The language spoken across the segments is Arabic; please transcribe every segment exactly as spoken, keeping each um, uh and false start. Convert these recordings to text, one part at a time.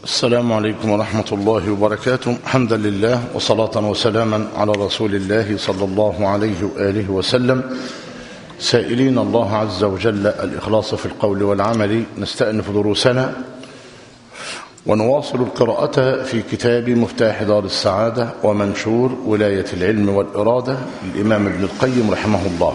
السلام عليكم ورحمة الله وبركاته. حمدا لله وصلاة وسلاما على رسول الله صلى الله عليه وآله وسلم، سائلين الله عز وجل الإخلاص في القول والعمل. نستأنف دروسنا ونواصل القراءة في كتاب مفتاح دار السعادة ومنشور ولاية العلم والإرادة للإمام ابن القيم رحمه الله.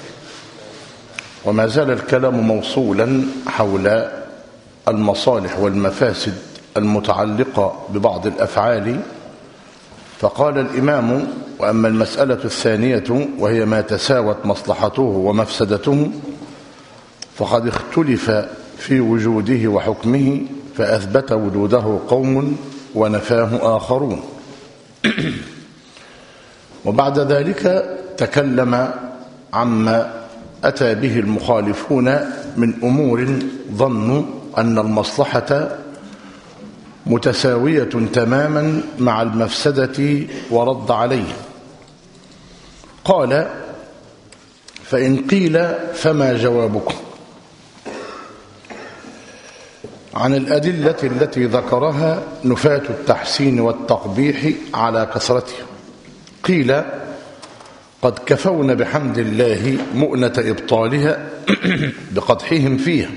وما زال الكلام موصولا حول المصالح والمفاسد المتعلقة ببعض الأفعال. فقال الإمام: وأما المسألة الثانية وهي ما تساوت مصلحته ومفسدته فقد اختلف في وجوده وحكمه، فأثبت وجوده قوم ونفاه آخرون. وبعد ذلك تكلم عما أتى به المخالفون من أمور ظنوا أن المصلحة متساوية تماما مع المفسدة، ورد عليه. قال: فإن قيل فما جوابكم عن الأدلة التي ذكرها نفاة التحسين والتقبيح على كثرتها؟ قيل: قد كفونا بحمد الله مؤنة إبطالها بقدحهم فيها،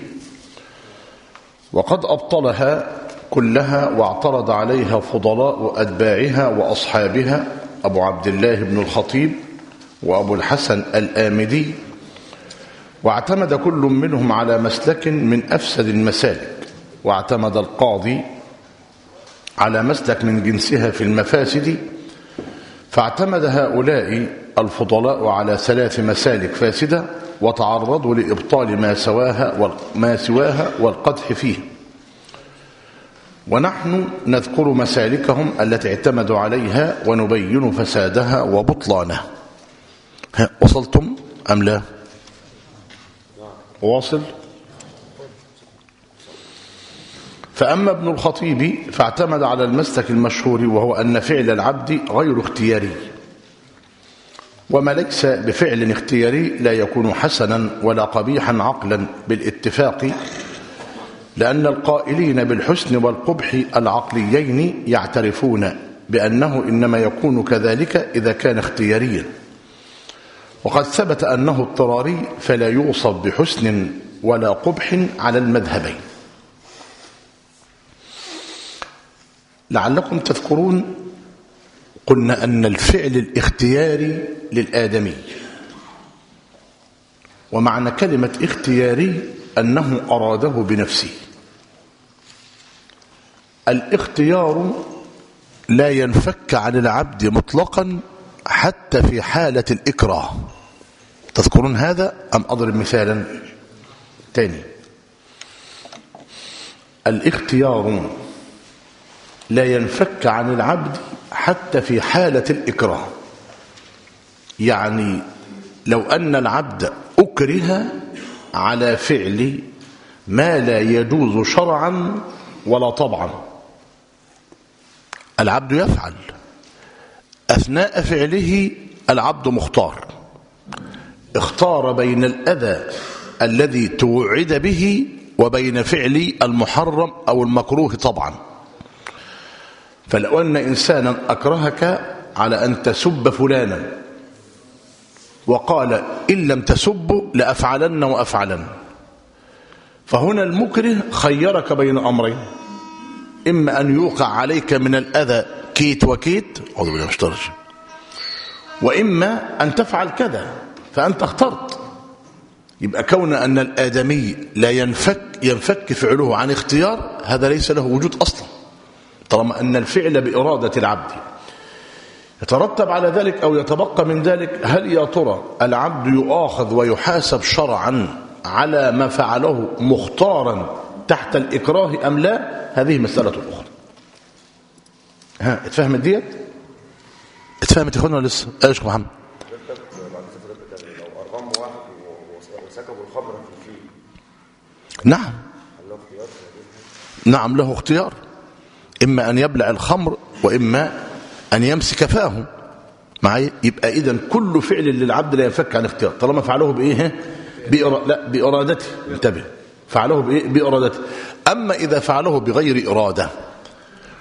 وقد أبطلها كلها واعترض عليها فضلاء أتباعها وأصحابها أبو عبد الله بن الخطيب وأبو الحسن الآمدي، واعتمد كل منهم على مسلك من أفسد المسالك، واعتمد القاضي على مسلك من جنسها في المفاسد، فاعتمد هؤلاء الفضلاء على ثلاث مسالك فاسدة، وتعرضوا لإبطال ما سواها ما سواها والقدح فيه. ونحن نذكر مسالكهم التي اعتمدوا عليها ونبين فسادها وبطلانها. وصلتم أم لا؟ واصل. فأما ابن الخطيب فاعتمد على المسلك المشهور، وهو أن فعل العبد غير اختياري، وما ليس بفعل اختياري لا يكون حسنا ولا قبيحا عقلا بالاتفاق، لأن القائلين بالحسن والقبح العقليين يعترفون بأنه إنما يكون كذلك إذا كان اختياريا، وقد ثبت أنه اضطراري فلا يوصف بحسن ولا قبح على المذهبين. لعلكم تذكرون قلنا أن الفعل الاختياري للآدمي، ومعنى كلمة اختياري أنه أراده بنفسه. الاختيار لا ينفك عن العبد مطلقا حتى في حالة الإكراه. تذكرون هذا أم أضرب مثالا تاني؟ الاختيار لا ينفك عن العبد حتى في حالة الإكراه، يعني لو أن العبد أكره على فعل ما لا يجوز شرعا ولا طبعا، العبد يفعل، أثناء فعله العبد مختار، اختار بين الأذى الذي توعد به وبين فعل المحرم أو المكروه طبعا. فلو أن إنسانا أكرهك على أن تسب فلانا وقال: إن لم تسب لأفعلن وأفعلن، فهنا المكره خيرك بين أمرين: إما أن يوقع عليك من الأذى كيت وكيت، أعوذ بالله مشترج، وإما أن تفعل كذا، فأنت اخترت. يبقى كون أن الآدمي لا ينفك ينفك فعله عن اختيار، هذا ليس له وجود أصلا، طالما أن الفعل بإرادة العبد. يترتب على ذلك أو يتبقى من ذلك: هل يا ترى العبد يؤاخذ ويحاسب شرعا على ما فعله مختارا تحت الإكراه أم لا؟ هذه مسألة أخرى. ها اتفهمت ديت؟ اتفهمت يا اخوانا ولا لسه؟ ايش يا محمد؟ لو أرغم واحد وسكبوا الخمر في الفيل، نعم نعم له اختيار، إما أن يبلع الخمر وإما أن يمسك فاه معي. يبقى إذن كل فعل للعبد لا ينفك عن اختيار، طالما فعله بإيه؟ بإرا... لا بإرادته. انتبه، فعله بإيه؟ بإرادته. أما إذا فعله بغير إرادة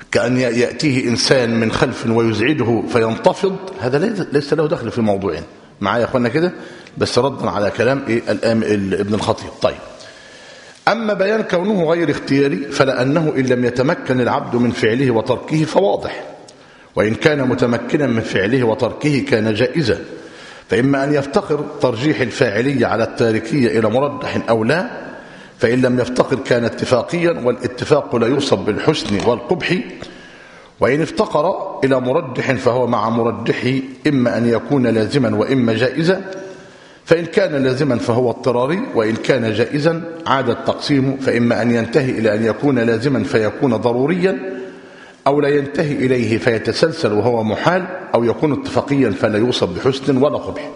كأن يأتيه إنسان من خلف ويزعجه فينتفض، هذا ليس له دخل في موضوعين. معايا يا أخوانا كده؟ بس ردا على كلام إيه ابن الخطيب. طيب، أما بيان كونه غير اختياري فلأنه إن لم يتمكن العبد من فعله وتركه فواضح، وإن كان متمكنا من فعله وتركه كان جائزا، فإما أن يفتقر ترجيح الفاعلية على التاركية إلى مرجح أو لا، فإن لم يفتقر كان اتفاقيا، والاتفاق لا يوصف بالحسن والقبح، وإن افتقر إلى مرجح فهو مع مرجحه إما أن يكون لازما وإما جائزا، فإن كان لازما فهو اضطراري، وإن كان جائزا عاد التقسيم، فإما أن ينتهي إلى أن يكون لازما فيكون ضروريا، أو لا ينتهي إليه فيتسلسل وهو محال، أو يكون اتفاقيا فلا يوصف بحسن ولا قبح.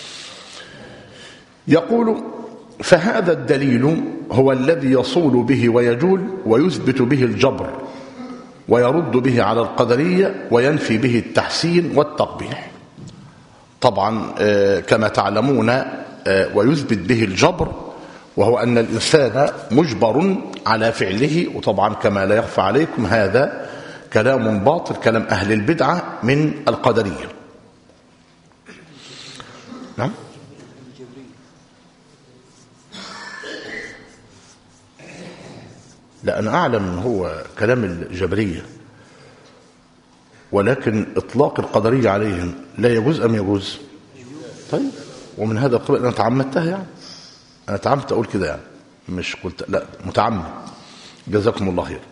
يقول: فهذا الدليل هو الذي يصول به ويجول ويثبت به الجبر، ويرد به على القدرية، وينفي به التحسين والتقبيح. طبعا كما تعلمون ويثبت به الجبر، وهو أن الإنسان مجبر على فعله، وطبعا كما لا يخفى عليكم هذا كلام باطل، كلام أهل البدعة من القدرية. نعم. لا، أنا أعلم أنه هو كلام الجبرية، ولكن إطلاق القدرية عليهم لا يجوز أم يجوز؟ طيب، ومن هذا القبل أنا تعمدتها، يعني أنا تعمدت أقول كده، يعني مش قلت لا، متعمد. جزاكم الله خير.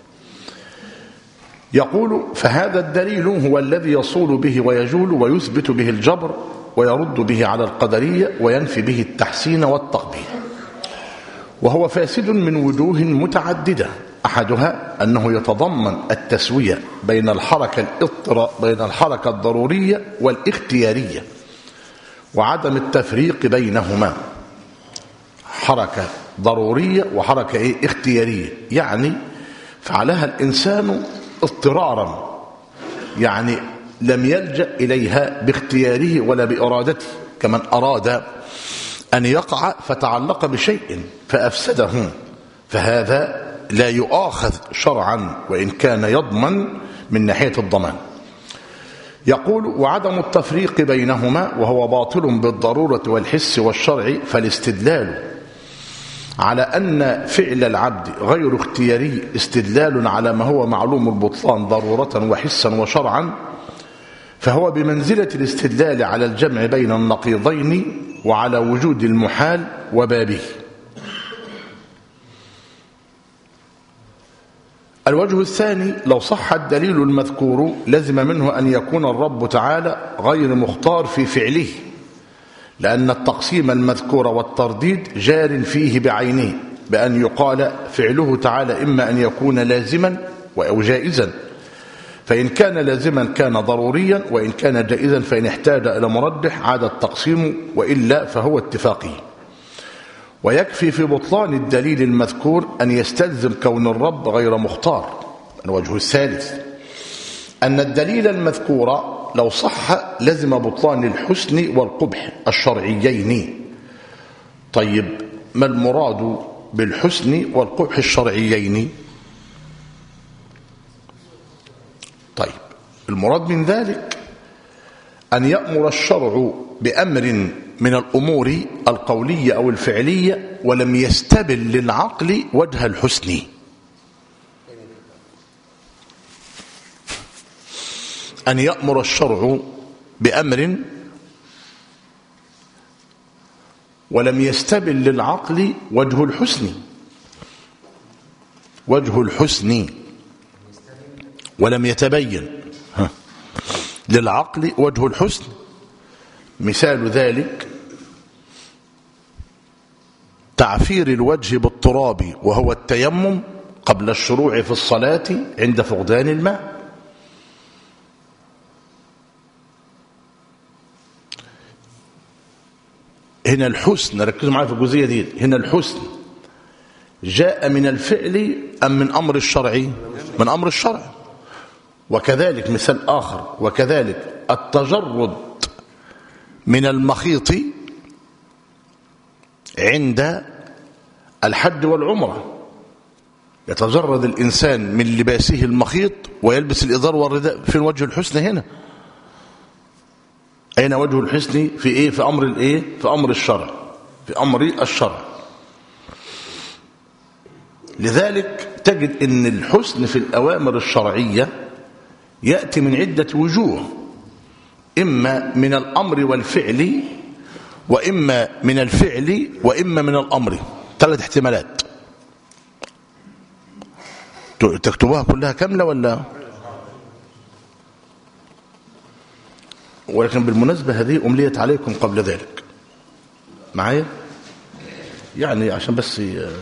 يقول: فهذا الدليل هو الذي يصول به ويجول ويثبت به الجبر، ويرد به على القدرية، وينفي به التحسين والتقبيح، وهو فاسد من وجوه متعددة. أحدها أنه يتضمن التسوية بين الحركة الاضطرار بين الحركة الضرورية والاختيارية، وعدم التفريق بينهما. حركة ضرورية وحركة إيه؟ اختيارية، يعني فعلها الإنسان اضطرارا، يعني لم يلجأ إليها باختياره ولا بإرادته، كمن أراد أن يقع فتعلق بشيء فأفسده، فهذا لا يؤاخذ شرعا وإن كان يضمن من ناحية الضمان. يقول: وعدم التفريق بينهما وهو باطل بالضرورة والحس والشرع، فالاستدلال على أن فعل العبد غير اختياري استدلال على ما هو معلوم البطلان ضرورة وحسا وشرعا، فهو بمنزلة الاستدلال على الجمع بين النقيضين وعلى وجود المحال وبابه. الوجه الثاني: لو صح الدليل المذكور لزم منه أن يكون الرب تعالى غير مختار في فعله، لأن التقسيم المذكور والترديد جار فيه بعينه، بأن يقال فعله تعالى إما أن يكون لازما أو جائزا، فإن كان لازما كان ضروريا، وإن كان جائزا فإن احتاج إلى مرجح عاد التقسيم، وإلا فهو اتفاقي. ويكفي في بطلان الدليل المذكور أن يستلزم كون الرب غير مختار. الوجه الثالث: أن الدليل المذكور لو صح لزم بطلان الحسن والقبح الشرعيين. طيب، ما المراد بالحسن والقبح الشرعيين؟ طيب، المراد من ذلك أن يأمر الشرع بأمر من الأمور القولية أو الفعلية ولم يستبل للعقل وجه الحسن. أن يأمر الشرع بأمر ولم يستبل للعقل وجه الحسن وجه الحسن ولم يتبين للعقل وجه الحسن. مثال ذلك تعفير الوجه بالتراب وهو التيمم قبل الشروع في الصلاة عند فقدان الماء. هنا الحسن، ركزوا معايا في الجزئية دي، هنا الحسن جاء من الفعل أم من أمر الشرعي؟ من أمر الشرع. وكذلك مثال آخر، وكذلك التجرد من المخيط عند الحج والعمرة يتجرد الإنسان من لباسه المخيط ويلبس الإزار والرداء. فين وجه الحسن هنا؟ أين وجه الحسن في إيه؟ في أمر الإيه؟ في أمر الشرع، في أمر الشرع. لذلك تجد أن الحسن في الأوامر الشرعية يأتي من عدة وجوه، إما من الأمر والفعل، وإما من الفعل، وإما من الأمر. ثلاث احتمالات. تكتبوها كلها كاملة ولا؟ ولكن بالمناسبة هذه أمليت عليكم قبل ذلك معايا، يعني عشان بس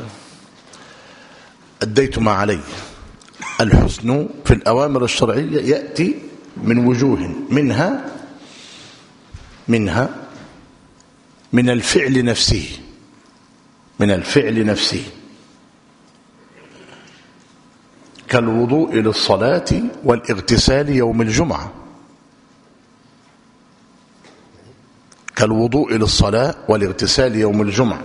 أديت ما علي. الحسن في الأوامر الشرعية يأتي من وجوه، منها منها من الفعل نفسه، من الفعل نفسه كالوضوء للصلاة والاغتسال يوم الجمعة، كالوضوء للصلاة والاغتسال يوم الجمعة.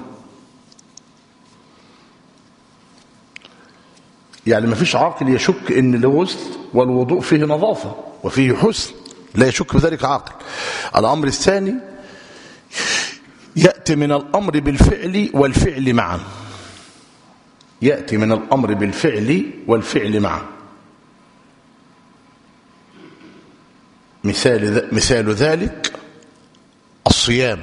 يعني ما فيش عاقل يشك ان الغسل والوضوء فيه نظافة وفيه حسن، لا يشك بذلك عاقل. الأمر الثاني يأتي من الأمر بالفعل والفعل معا، يأتي من الأمر بالفعل والفعل معا. مثال مثال ذلك الصيام.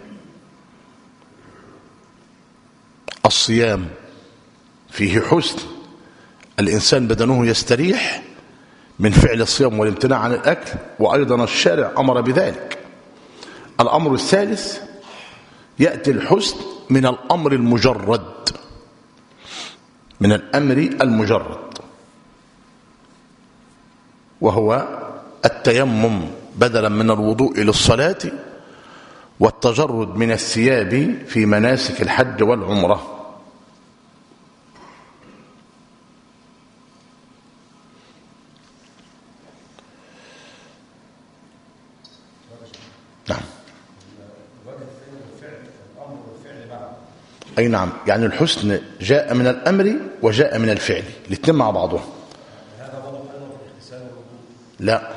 الصيام فيه حسن، الإنسان بدنه يستريح من فعل الصيام والامتناع عن الأكل، وأيضا الشارع أمر بذلك. الأمر الثالث يأتي الحسن من الأمر المجرد، من الأمر المجرد، وهو التيمم بدلا من الوضوء للصلاة، والتجرد من الثياب في مناسك الحج والعمرة. نعم. أي نعم، يعني الحسن جاء من الأمر وجاء من الفعل، الاثنين مع بعضهم. لا،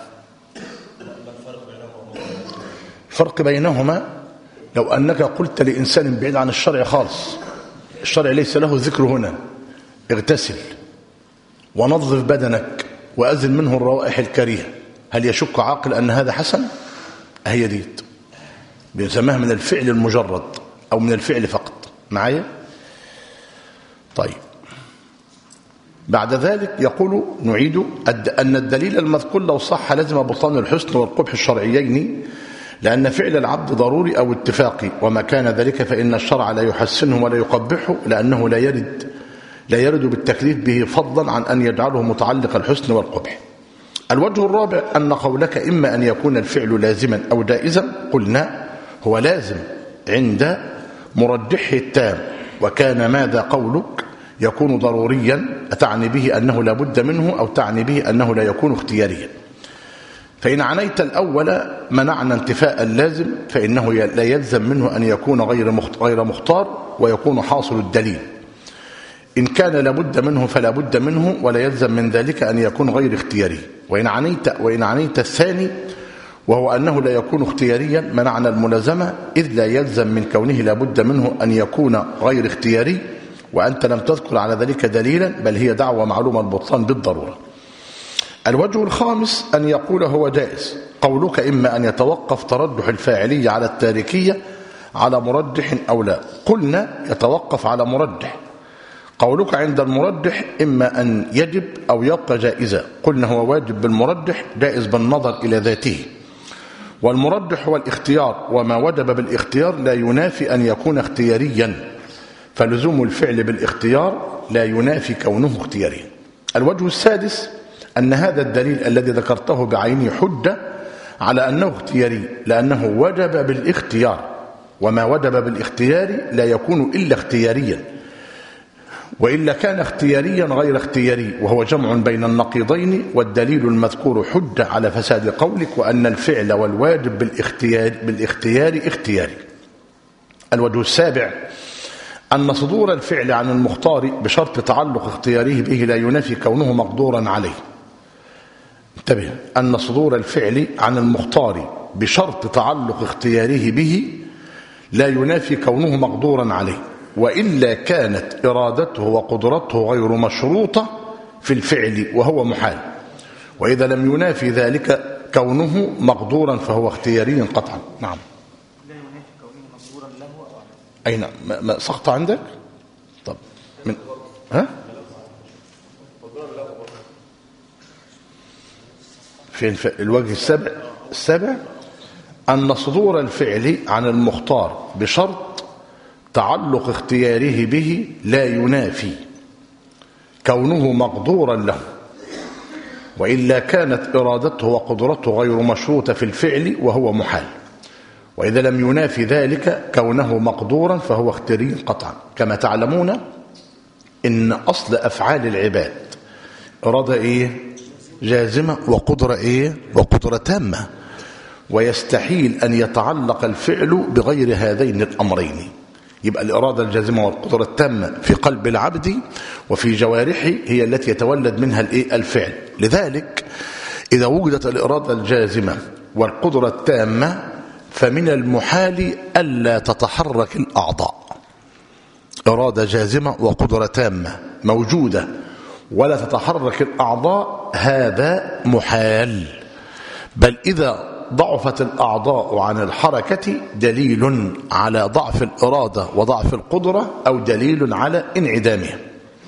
الفرق بينهما لو أنك قلت لإنسان بعيد عن الشرع خالص، الشرع ليس له ذكر هنا، اغتسل ونظف بدنك وأزل منه الروائح الكريهة، هل يشك عاقل أن هذا حسن؟ هي ديت بنسميها من الفعل المجرد أو من الفعل فقط. معايا؟ طيب، بعد ذلك يقول نعيد أن الدليل المذكور لو صح لازم بطلان الحسن والقبح الشرعيين، لأن فعل العبد ضروري أو اتفاقي، وما كان ذلك فإن الشرع لا يحسنه ولا يقبحه، لأنه لا يرد لا يرد بالتكليف به فضلا عن أن يجعله متعلق الحسن والقبح. الوجه الرابع أن قولك إما أن يكون الفعل لازما أو جائزا، قلنا هو لازم عند مرجحه التام، وكان ماذا قولك يكون ضروريا، أتعني به أنه لا بد منه أو تعني به أنه لا يكون اختياريا؟ فإن عنيت الأول منعنا انتفاء اللازم، فإنه لا يلزم منه أن يكون غير مختار ويكون حاصل الدليل. إن كان لابد منه فلا بد منه، ولا يلزم من ذلك أن يكون غير اختياري. وإن عنيت, وإن عنيت الثاني وهو أنه لا يكون اختياريا منعنا الملازمة، إذ لا يلزم من كونه لابد منه أن يكون غير اختياري، وأنت لم تذكر على ذلك دليلا، بل هي دعوة معلومة البطلان بالضرورة. الوجه الخامس أن يقول هو جائز. قولك إما أن يتوقف ترجح الفاعلية على التاركية على مرجح أو لا، قلنا يتوقف على مرجح. قولك عند المرجح إما أن يجب أو يبقى جائزة، قلنا هو واجب بالمرجح، جائز بالنظر إلى ذاته. والمرجح هو الاختيار، وما وجب بالاختيار لا ينافي أن يكون اختياريا، فلزوم الفعل بالاختيار لا ينافي كونه اختياريا. الوجه السادس أن هذا الدليل الذي ذكرته بعينه حجة على أنه اختياري، لأنه وجب بالاختيار، وما وجب بالاختيار لا يكون إلا اختياريا، وإلا كان اختياريا غير اختياري، وهو جمع بين النقيضين. والدليل المذكور حجة على فساد قولك وأن الفعل والواجب بالاختيار, بالاختيار اختياري. الوجه السابع أن صدور الفعل عن المختار بشرط تعلق اختياره به لا ينافي كونه مقدورا عليه. انتبه، أن صدور الفعل عن المختار بشرط تعلق اختياره به لا ينافي كونه مقدورا عليه، وإلا كانت إرادته وقدرته غير مشروطة في الفعل وهو محال، وإذا لم ينافي ذلك كونه مقدورا فهو اختياري قطعا. نعم. لا ينافي كونه مقدورا له أو عليه. أي نعم. ما ما سقط عندك؟ طب من ها؟ فين الوجه السابع؟ السابع أن صدور الفعل عن المختار بشرط تعلق اختياره به لا ينافي كونه مقدورا له، وإلا كانت إرادته وقدرته غير مشروطة في الفعل وهو محال، وإذا لم ينافي ذلك كونه مقدورا فهو اختياري قطعا. كما تعلمون إن أصل أفعال العباد إرادة إيه؟ جازمة، وقدرة إيه؟ وقدرة تامة، ويستحيل أن يتعلق الفعل بغير هذين الأمرين. يبقى الإرادة الجازمة والقدرة التامة في قلب العبد وفي جوارحه هي التي يتولد منها الفعل. لذلك إذا وجدت الإرادة الجازمة والقدرة التامة فمن المحال ألا تتحرك الأعضاء. إرادة جازمة وقدرة تامة موجودة ولا تتحرك الأعضاء، هذا محال. بل إذا ضعفت الأعضاء عن الحركة دليل على ضعف الإرادة وضعف القدرة، أو دليل على انعدامها.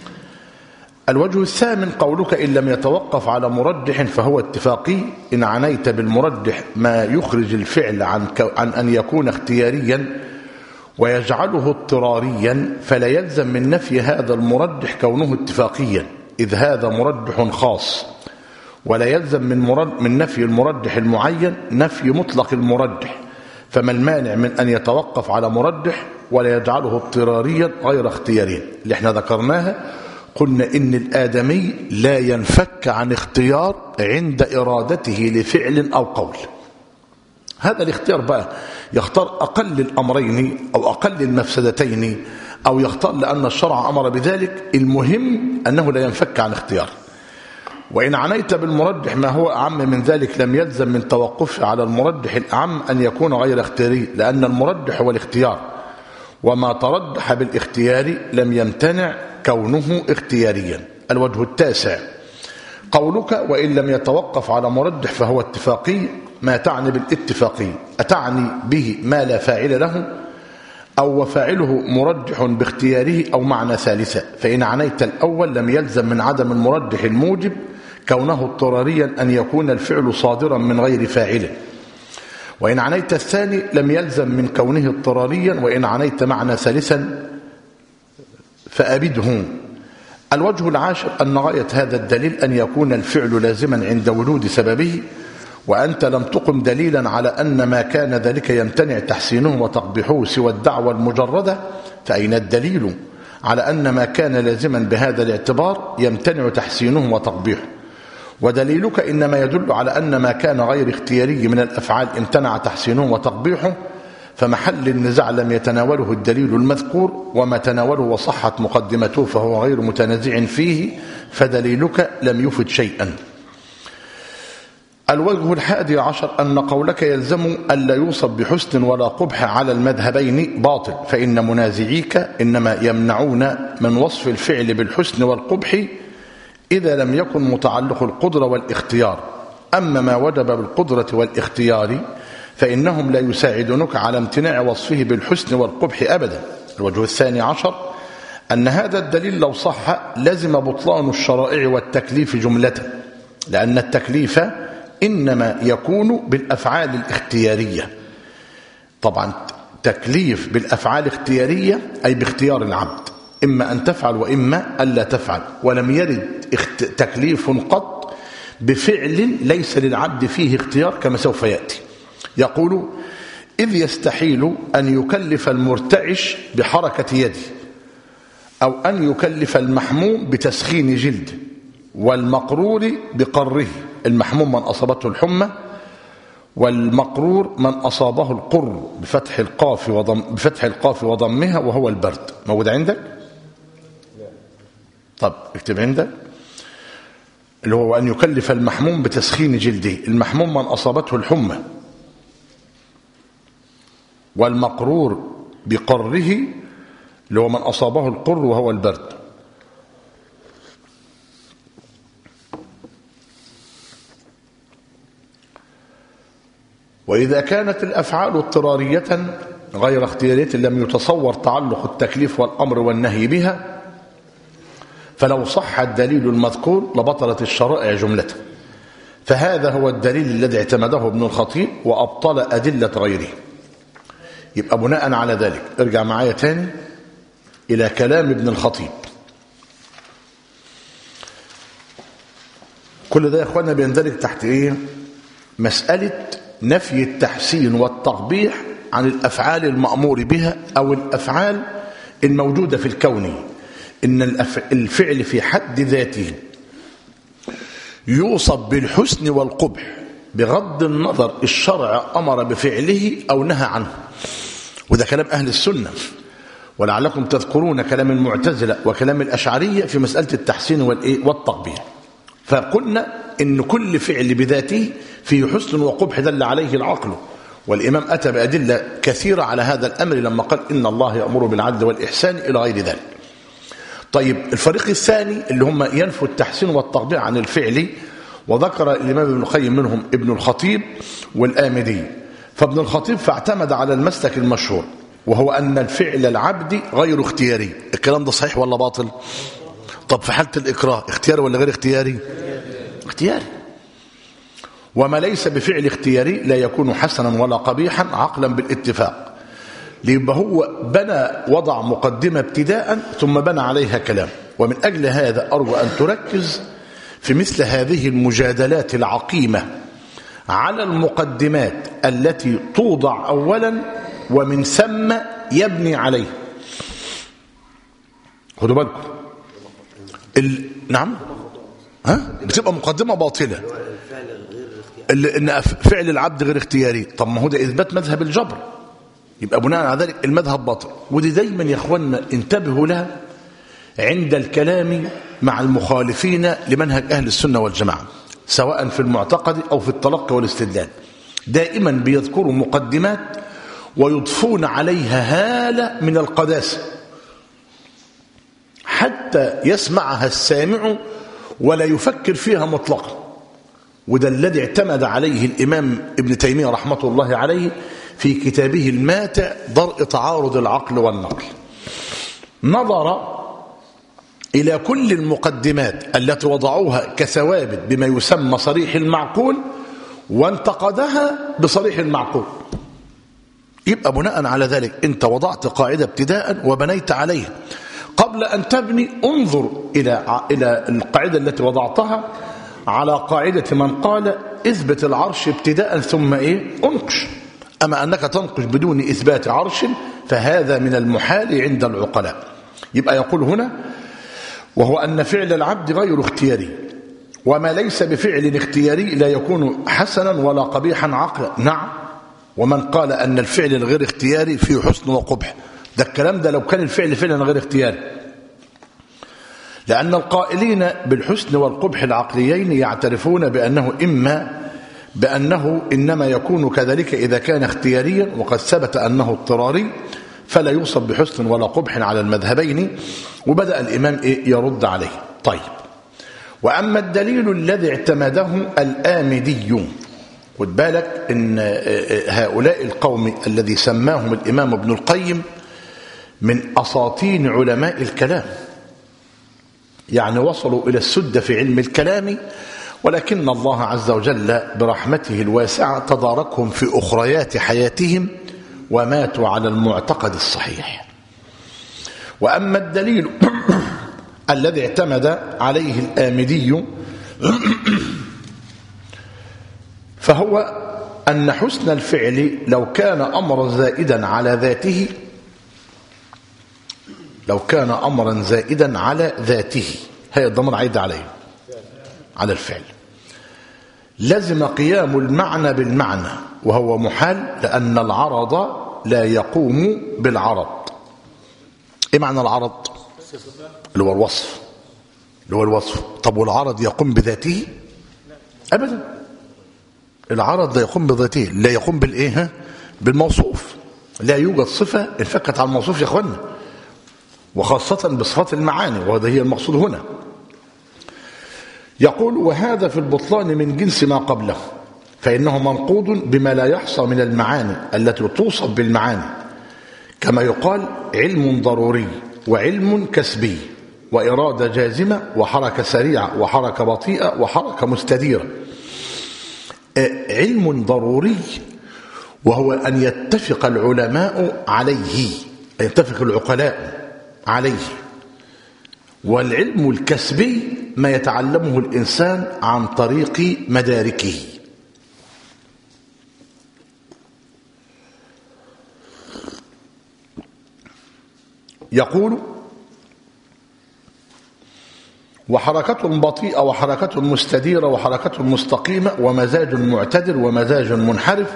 الوجه الثامن قولك إن لم يتوقف على مرجح فهو اتفاقي. إن عنيت بالمرجح ما يخرج الفعل عن, عن أن يكون اختياريا ويجعله اضطراريا فلا يلزم من نفي هذا المرجح كونه اتفاقيا، إذ هذا مرجح خاص، ولا يلزم من, مرد من نفي المرجح المعين نفي مطلق المرجح. فما المانع من أن يتوقف على مرجح ولا يجعله اضطراريا غير اختياري؟ اللي احنا ذكرناها قلنا إن الآدمي لا ينفك عن اختيار عند إرادته لفعل أو قول. هذا الاختيار بقى يختار أقل الأمرين أو أقل المفسدتين، أو يختار لأن الشرع أمر بذلك، المهم أنه لا ينفك عن اختيار. وإن عنيت بالمرجح ما هو أعم من ذلك لم يلزم من توقفه على المرجح الأعم أن يكون غير اختياري، لأن المرجح هو الاختيار، وما ترجح بالاختيار لم يمتنع كونه اختياريا. الوجه التاسع قولك وإن لم يتوقف على مرجح فهو اتفاقي. ما تعني بالاتفاقي؟ أتعني به ما لا فاعل له، أو وفاعله مرجح باختياره، أو معنى ثالثة؟ فإن عنيت الأول لم يلزم من عدم المرجح الموجب كونه اضطراريا أن يكون الفعل صادرا من غير فاعل، وإن عنيت الثاني لم يلزم من كونه اضطراريا، وإن عنيت معنى ثالثا فأبده. الوجه العاشر أن غاية هذا الدليل أن يكون الفعل لازما عند وجود سببه، وأنت لم تقم دليلا على أن ما كان ذلك يمتنع تحسينه وتقبيحه سوى الدعوة المجردة، فأين الدليل على أن ما كان لازما بهذا الاعتبار يمتنع تحسينه وتقبيحه؟ ودليلك إنما يدل على أن ما كان غير اختياري من الأفعال امتنع تحسينه وتقبيحه، فمحل النزاع لم يتناوله الدليل المذكور، وما تناوله وصحت مقدمته فهو غير متنازع فيه، فدليلك لم يفد شيئا. الوجه الحادي عشر أن قولك يلزم ألا يوصف بحسن ولا قبح على المذهبين باطل، فإن منازعيك إنما يمنعون من وصف الفعل بالحسن والقبح إذا لم يكن متعلق القدرة والاختيار. أما ما وجب بالقدرة والاختيار فإنهم لا يساعدونك على امتناع وصفه بالحسن والقبح أبدا. الوجه الثاني عشر أن هذا الدليل لو صح لزم بطلان الشرائع والتكليف جملة، لأن التكليف إنما يكون بالأفعال الاختيارية. طبعا تكليف بالأفعال الاختيارية أي باختيار العبد، إما أن تفعل وإما ألا تفعل، ولم يرد تكليف قط بفعل ليس للعبد فيه اختيار كما سوف يأتي. يقول إذ يستحيل أن يكلف المرتعش بحركة يده، أو أن يكلف المحموم بتسخين جلده، والمقرور بقره. المحموم من أصابته الحمى، والمقرور من أصابه القر بفتح القاف وضم بفتح القاف وضمها وهو البرد. موجود عندك؟ طب اكتب عندك اللي هو أن يكلف المحموم بتسخين جلده. المحموم من أصابته الحمى، والمقرور بقره اللي هو من أصابه القر وهو البرد. وإذا كانت الأفعال اضطرارية غير اختيارية لم يتصور تعلق التكليف والأمر والنهي بها، فلو صح الدليل المذكور لبطلت الشرائع جملة. فهذا هو الدليل الذي اعتمده ابن الخطيب وأبطل أدلة غيره. يبقى بناء على ذلك ارجع معايا تاني إلى كلام ابن الخطيب. كل ده يا اخوانا بيندرج تحت ايه؟ مسألة نفي التحسين والتقبيح عن الأفعال المأمور بها أو الأفعال الموجودة في الكون. إن الفعل في حد ذاته يوصف بالحسن والقبح بغض النظر الشرع أمر بفعله أو نهى عنه. وده كلام أهل السنة، ولعلكم تذكرون كلام المعتزلة وكلام الأشعرية في مسألة التحسين والتقبيح. فقلنا إن كل فعل بذاته فيه حسن وقبح دل عليه العقل، والإمام أتى بأدلة كثيرة على هذا الأمر لما قال إن الله يأمر بالعدل والإحسان إلى غير ذلك. طيب الفريق الثاني اللي هم ينفوا التحسين والتقبيح عن الفعل، وذكر الإمام ابن القيم منهم ابن الخطيب والآمدي. فابن الخطيب فاعتمد على المسلك المشهور وهو أن الفعل العبد غير اختياري. الكلام ده صحيح ولا باطل؟ طب في حالة الإكراه اختياري ولا غير اختياري؟ اختياري. وما ليس بفعل اختياري لا يكون حسنا ولا قبيحا عقلا بالاتفاق. ليبقى هو بنى وضع مقدمة ابتداء ثم بنى عليها كلام. ومن أجل هذا أرجو أن تركز في مثل هذه المجادلات العقيمة على المقدمات التي توضع أولا ومن ثم يبني عليه. خدوا بالكم ال... نعم ها بتبقى مقدمة باطلة اللي ان فعل العبد غير اختياري. طب ما هو ده اثبات مذهب الجبر، يبقى بناء على ذلك المذهب باطل. ودي دايما يا اخوانا انتبهوا لها عند الكلام مع المخالفين لمنهج اهل السنه والجماعه سواء في المعتقد او في التلقي والاستدلال. دائما بيذكروا مقدمات ويضفون عليها هاله من القداسه حتى يسمعها السامع ولا يفكر فيها مطلقا. وده الذي اعتمد عليه الإمام ابن تيمية رحمة الله عليه في كتابه الماتع درء تعارض العقل والنقل. نظر إلى كل المقدمات التي وضعوها كثوابت بما يسمى صريح المعقول وانتقدها بصريح المعقول. يبقى بناء على ذلك انت وضعت قاعدة ابتداء وبنيت عليها. قبل أن تبني انظر إلى إلى القاعدة التي وضعتها على قاعدة من قال اثبت العرش ابتداء ثم ايه انقش. أما أنك تنقش بدون إثبات عرش فهذا من المحال عند العقلاء. يبقى يقول هنا وهو أن فعل العبد غير اختياري وما ليس بفعل اختياري لا يكون حسنا ولا قبيحا عقلا. نعم. ومن قال أن الفعل الغير اختياري فيه حسن وقبح، ده الكلام ده لو كان الفعل فعلا غير اختياري. لأن القائلين بالحسن والقبح العقليين يعترفون بأنه إما بأنه إنما يكون كذلك إذا كان اختياريا وقد ثبت أنه اضطراري فلا يوصف بحسن ولا قبح على المذهبين. وبدأ الإمام إيه يرد عليه. طيب وأما الدليل الذي اعتمده الآمدي، خد بالك إن هؤلاء القوم الذي سماهم الإمام ابن القيم من أساطين علماء الكلام، يعني وصلوا إلى السدة في علم الكلام، ولكن الله عز وجل برحمته الواسعة تداركهم في أخريات حياتهم وماتوا على المعتقد الصحيح. وأما الدليل الذي اعتمد عليه الآمدي فهو أن حسن الفعل لو كان أمرا زائدا على ذاته لو كان أمرا زائدا على ذاته، هي الضمير عايد عليه على الفعل، لزم قيام المعنى بالمعنى وهو محال، لأن العرض لا يقوم بالعرض. ايه معنى العرض؟ اللي هو الوصف، اللي هو الوصف. طب والعرض يقوم بذاته؟ ابدا، العرض لا يقوم بذاته، لا يقوم بالايه؟ بالموصوف. لا يوجد صفه انفكت على الموصوف يا اخوانا، وخاصه بصفات المعاني، وهذا هي المقصود هنا. يقول وهذا في البطلان من جنس ما قبله، فإنه منقوض بما لا يحصى من المعاني التي توصف بالمعاني، كما يقال علم ضروري وعلم كسبي وإرادة جازمة وحركة سريعة وحركة بطيئة وحركة مستديرة. علم ضروري وهو أن يتفق العلماء عليه، أن يتفق العقلاء عليه. والعلم الكسبي ما يتعلمه الإنسان عن طريق مداركه. يقول وحركة بطيئة وحركة مستديرة وحركة مستقيمة ومزاج معتدل ومزاج منحرف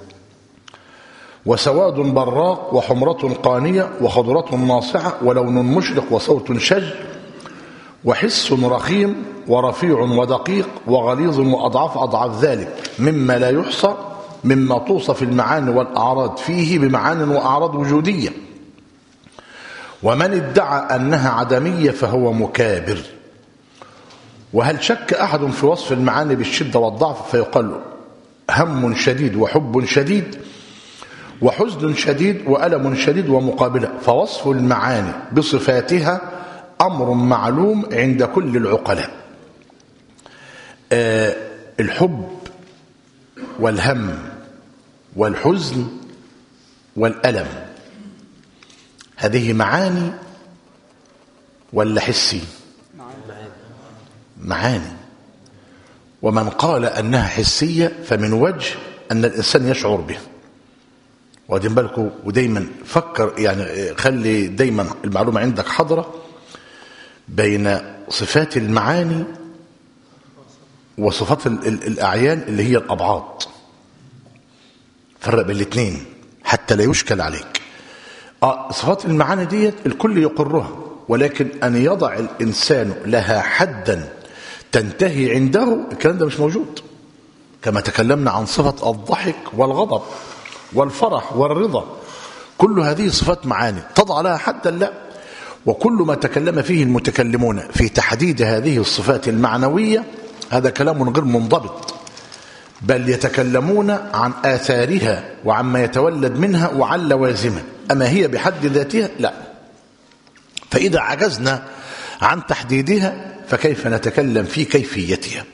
وسواد براق وحمرة قانية وخضرة ناصعة ولون مشرق وصوت شج وحس رخيم ورفيع ودقيق وغليظ وأضعاف أضعاف ذلك مما لا يحصى، مما توصف المعاني والأعراض فيه بمعان وأعراض وجودية. ومن ادعى أنها عدمية فهو مكابر. وهل شك أحد في وصف المعاني بالشدة والضعف فيقال هم شديد وحب شديد وحزن شديد وألم شديد ومقابلة. فوصف المعاني بصفاتها أمر معلوم عند كل العقلاء. آه الحب والهم والحزن والألم هذه معاني ولا حسي؟ معاني. ومن قال أنها حسية فمن وجه أن الإنسان يشعر به. واخدين بالكم؟ ودايما فكر، يعني خلي دايما المعلومة عندك حاضرة بين صفات المعاني وصفات الأعيان اللي هي الأبعاد. فرق بين الاثنين حتى لا يشكل عليك. آه صفات المعاني ديت الكل يقرها، ولكن أن يضع الإنسان لها حدا تنتهي عنده الكلام ده مش موجود. كما تكلمنا عن صفة الضحك والغضب والفرح والرضا، كل هذه صفات معاني تضع لها حدا؟ لا. وكل ما تكلم فيه المتكلمون في تحديد هذه الصفات المعنوية هذا كلام غير منضبط، بل يتكلمون عن آثارها وعما يتولد منها وعن لوازمها. أما هي بحد ذاتها لا. فإذا عجزنا عن تحديدها فكيف نتكلم في كيفيتها؟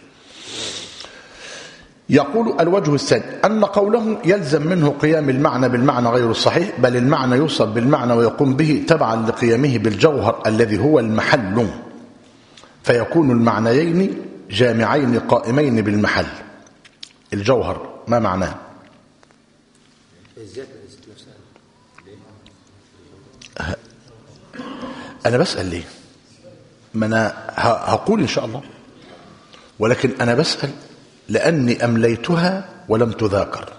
يقول الوجه الثاني أن قوله يلزم منه قيام المعنى بالمعنى غير الصحيح، بل المعنى يوصف بالمعنى ويقوم به تبعا لقيامه بالجوهر الذي هو المحل، فيكون المعنيين جامعين قائمين بالمحل. الجوهر ما معناه؟ أنا بسأل ليه؟ ما أنا هقول إن شاء الله، ولكن أنا بسأل لأني أمليتها ولم تذاكر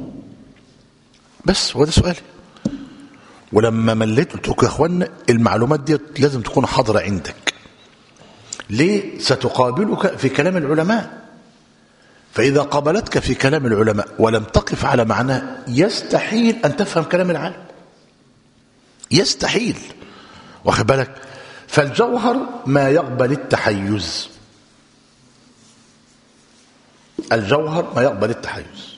بس، وهذا سؤالي. ولما مليت قلت لكم يا أخوانا المعلومات دي لازم تكون حاضرة عندك. ليه؟ ستقابلك في كلام العلماء، فإذا قابلتك في كلام العلماء ولم تقف على معناه يستحيل أن تفهم كلام العالم، يستحيل. واخد بالك؟ فالجوهر ما يقبل التحيز، الجوهر ما يقبل التحيز.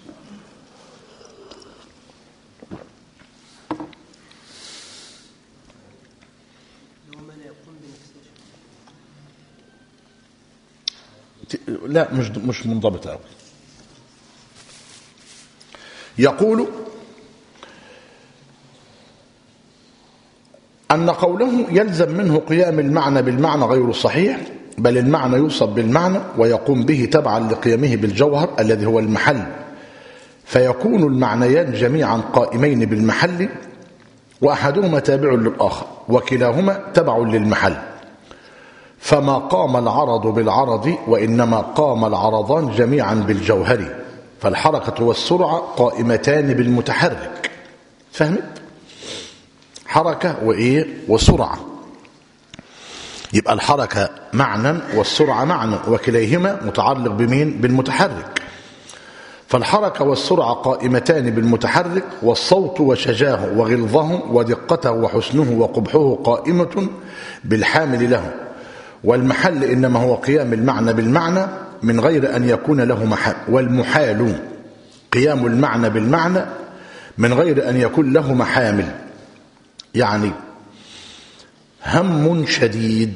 لا مش مش منضبط قوي. يقول أن قوله يلزم منه قيام المعنى بالمعنى غير الصحيح، بل المعنى يوصف بالمعنى ويقوم به تبعا لقيامه بالجوهر الذي هو المحل، فيكون المعنيان جميعا قائمين بالمحل، وأحدهما تابع للآخر وكلاهما تبع للمحل، فما قام العرض بالعرض وإنما قام العرضان جميعا بالجوهر، فالحركة والسرعة قائمتان بالمتحرك. فهمت؟ حركة وإيه وسرعة، يبقى الحركة معنى والسرعة معنى، وكليهما متعلق بمين؟ بالمتحرك. فالحركة والسرعة قائمتان بالمتحرك، والصوت وشجاه وغلظه ودقته وحسنه وقبحه قائمة بالحامل له، والمحل إنما هو قيام المعنى بالمعنى من غير أن يكون له محل، والمحال قيام المعنى بالمعنى من غير أن يكون له محامل. يعني هم شديد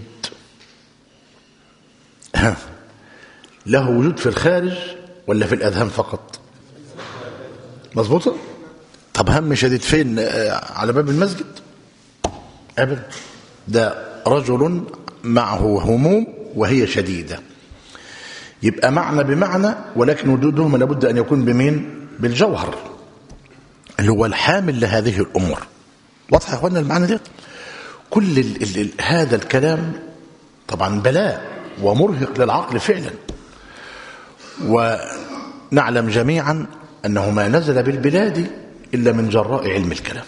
له وجود في الخارج ولا في الأذهان فقط؟ مظبوطة؟ طب هم شديد فين؟ على باب المسجد؟ أبدا، ده رجل معه هموم وهي شديدة، يبقى معنى بمعنى، ولكن وجودهما لابد أن يكون بمين؟ بالجوهر اللي هو الحامل لهذه الأمور. واضح يا أخوانا المعنى ده؟ كل ال ال ال هذا الكلام طبعا بلاء ومرهق للعقل فعلا، ونعلم جميعا أنه ما نزل بالبلاد إلا من جراء علم الكلام.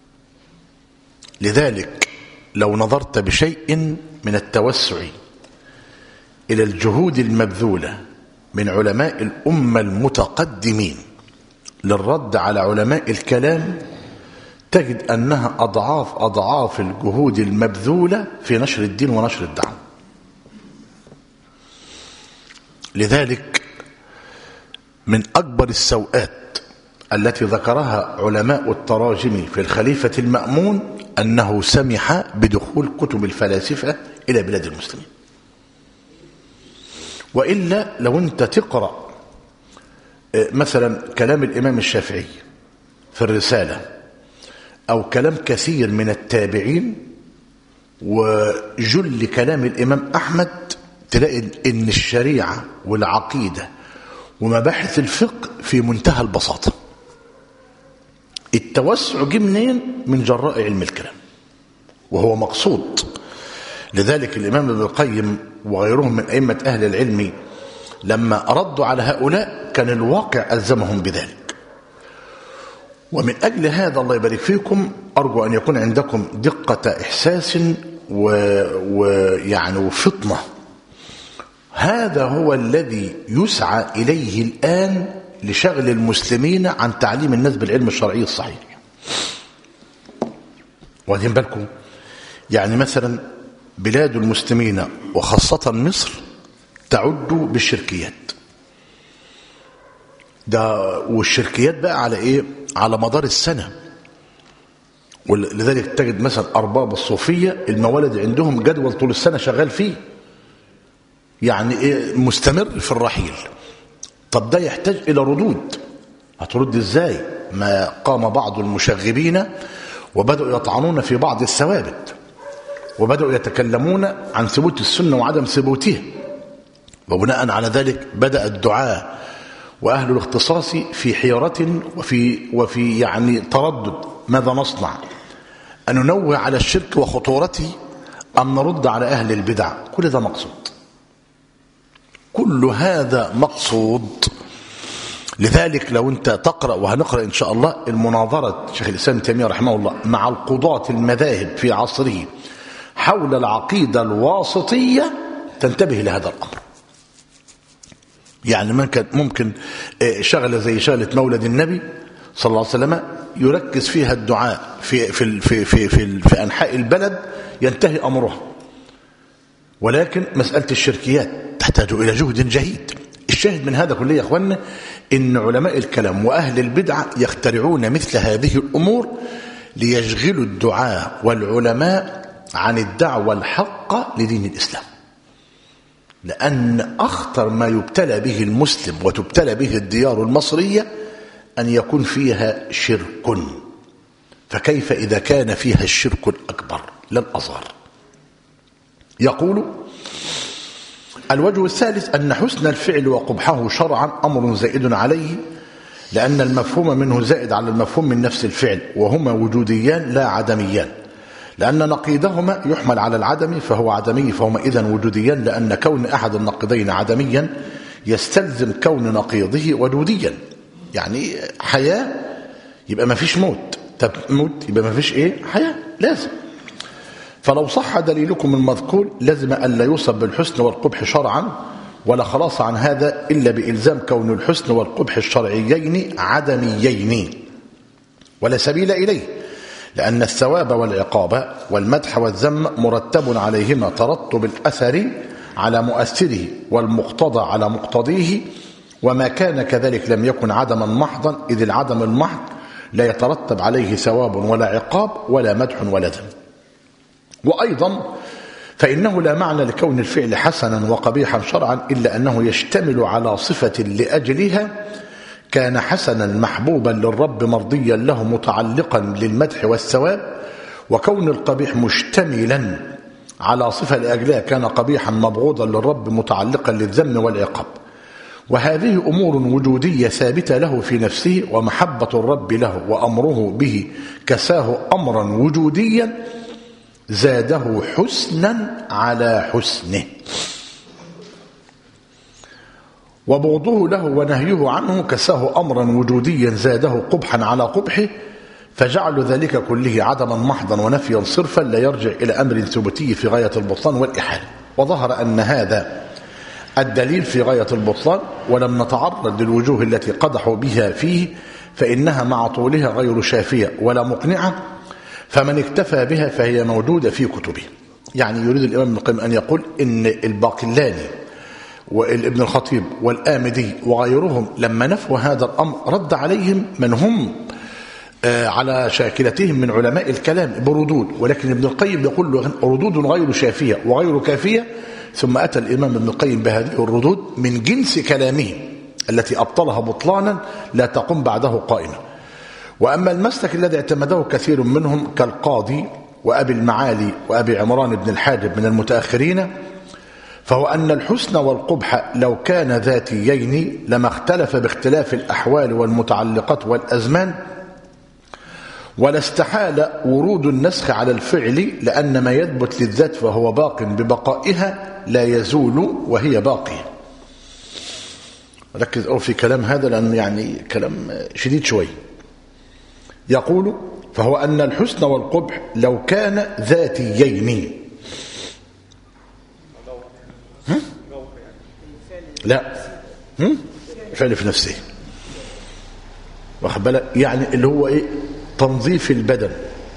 لذلك لو نظرت بشيء من التوسع إلى الجهود المبذولة من علماء الأمة المتقدمين للرد على علماء الكلام، تجد أنها أضعاف أضعاف الجهود المبذولة في نشر الدين ونشر الدعوة. لذلك من أكبر السوءات التي ذكرها علماء التراجم في الخليفة المأمون أنه سمح بدخول كتب الفلاسفة إلى بلاد المسلمين. وإلا لو أنت تقرأ مثلا كلام الإمام الشافعي في الرسالة أو كلام كثير من التابعين وجل كلام الإمام أحمد، تلاقي إن الشريعة والعقيدة ومباحث الفقه في منتهى البساطة. التوسع جه منين؟ من جراء علم الكلام، وهو مقصود. لذلك الإمام ابن القيم وغيرهم من أئمة أهل العلم لما ردوا على هؤلاء كان الواقع ألزمهم بذلك. ومن أجل هذا الله يبارك فيكم أرجو أن يكون عندكم دقة إحساس ويعني وفطنة. هذا هو الذي يسعى إليه الآن لشغل المسلمين عن تعليم الناس بالعلم الشرعي الصحيح. واخدين بالكم؟ يعني مثلا بلاد المسلمين وخاصة مصر تعد بالشركيات ده، والشركيات بقى على ايه؟ على مدار السنة. ولذلك تجد مثلا أرباب الصوفية الموالد عندهم جدول طول السنة شغال فيه، يعني ايه؟ مستمر في الرحيل. طب ده يحتاج إلى ردود. هترد ازاي؟ ما قام بعض المشغبين وبدأوا يطعنون في بعض الثوابت، وبدأوا يتكلمون عن ثبوت السنة وعدم ثبوتها، وبناء على ذلك بدأ الدعاة وأهل الاختصاص في حيرة وفي وفي يعني تردد. ماذا نصنع؟ أن ننوه على الشرك وخطورته أم نرد على أهل البدع؟ كل ده مقصود، كل هذا مقصود. لذلك لو أنت تقرأ، وهنقرأ إن شاء الله المناظرة شيخ الإسلام ابن تيمية رحمه الله مع القضاة المذاهب في عصره حول العقيدة الواسطية، تنتبه لهذا الأمر. يعني ممكن ممكن شغلة زي شغلة مولد النبي صلى الله عليه وسلم يركز فيها الدعاء في في في في في, في أنحاء البلد ينتهي أمرها، ولكن مسألة الشركيات تحتاج إلى جهد جهيد. الشاهد من هذا كله يا أخوانا إن علماء الكلام وأهل البدعة يخترعون مثل هذه الأمور ليشغلوا الدعاء والعلماء عن الدعوة الحق لدين الإسلام. لأن أخطر ما يبتلى به المسلم وتبتلى به الديار المصرية أن يكون فيها شرك، فكيف إذا كان فيها الشرك الأكبر لا الأصغر؟ يقول الوجه الثالث أن حسن الفعل وقبحه شرعا أمر زائد عليه، لأن المفهوم منه زائد على المفهوم من نفس الفعل، وهما وجوديان لا عدميان، لأن نقيضهما يحمل على العدم فهو عدمي، فهما إذن وجوديا، لأن كون أحد النقيضين عدميا يستلزم كون نقيضه وجوديا. يعني حياة يبقى ما فيش موت، طب موت يبقى ما فيش إيه؟ حياة، لازم. فلو صح دليلكم المذكور لازم أن لا يوصف بالحسن والقبح شرعا، ولا خلاص عن هذا إلا بإلزام كون الحسن والقبح الشرعيين عدميين ولا سبيل إليه، لأن الثواب والعقاب والمدح والذم مرتب عليهما ترتب الأثر على مؤثره والمقتضى على مقتضيه، وما كان كذلك لم يكن عدما محضا، إذ العدم المحض لا يترتب عليه ثواب ولا عقاب ولا مدح ولا ذم. وأيضا فإنه لا معنى لكون الفعل حسنا وقبيحا شرعا إلا أنه يشتمل على صفة لأجلها كان حسنا محبوبا للرب مرضيا له متعلقا للمدح والثواب، وكون القبيح مشتملا على صفة لأجلها كان قبيحا مبغوضا للرب متعلقا للذم والعقاب. وهذه أمور وجودية ثابتة له في نفسه، ومحبة الرب له وأمره به كساه أمرا وجوديا زاده حسنا على حسنه، وبغضه له ونهيه عنه كساه أمرا وجوديا زاده قبحا على قبحه، فجعل ذلك كله عدما محضا ونفيا صرفا لا يرجع إلى أمر ثبوتي في غاية البطلان والإحالة. وظهر أن هذا الدليل في غاية البطلان، ولم نتعرض للوجوه التي قدحوا بها فيه، فإنها مع طولها غير شافية ولا مقنعة، فمن اكتفى بها فهي موجودة في كتبه. يعني يريد الإمام ابن القيم أن يقول إن الباقلاني وابن الخطيب والآمدي وغيرهم لما نفوا هذا الأمر رد عليهم من هم على شاكلتهم من علماء الكلام بردود، ولكن ابن القيم يقول ردود غير شافية وغير كافية، ثم أتى الإمام ابن القيم بهذه الردود من جنس كلامه التي أبطلها بطلانا لا تقوم بعده قائمة. وأما المسلك الذي اعتمده كثير منهم كالقاضي وأبي المعالي وأبي عمران بن الحاجب من المتأخرين، فهو أن الحسن والقبح لو كان ذاتيين لما اختلف باختلاف الأحوال والمتعلقات والأزمان، ولا استحال ورود النسخ على الفعل، لأن ما يثبت للذات فهو باق ببقائها لا يزول وهي باقية. ركز أو في كلام هذا لأنه يعني كلام شديد شوي. يقول فهو أن الحسن والقبح لو كان ذاتيين، هم؟ لا هم؟ فعل في نفسه، واخد بالك؟ يعني اللي هو ايه؟ تنظيف البدن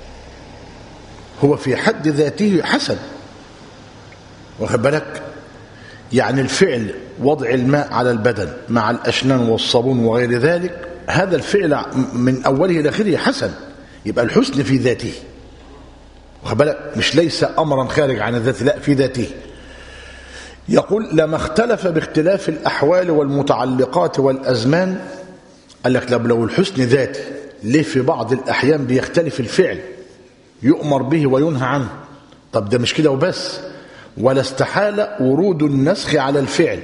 هو في حد ذاته حسن، واخد بالك؟ يعني الفعل وضع الماء على البدن مع الأشنان والصابون وغير ذلك، هذا الفعل من أوله إلى آخره حسن، يبقى الحسن في ذاته، واخد بالك؟ مش ليس أمرا خارج عن الذات، لا في ذاته. يقول لما اختلف باختلاف الأحوال والمتعلقات والأزمان، قال لك لو الحسن ذاتي ليه في بعض الأحيان بيختلف الفعل يؤمر به وينهى عنه؟ طب ده مش كده وبس، ولا استحال ورود النسخ على الفعل،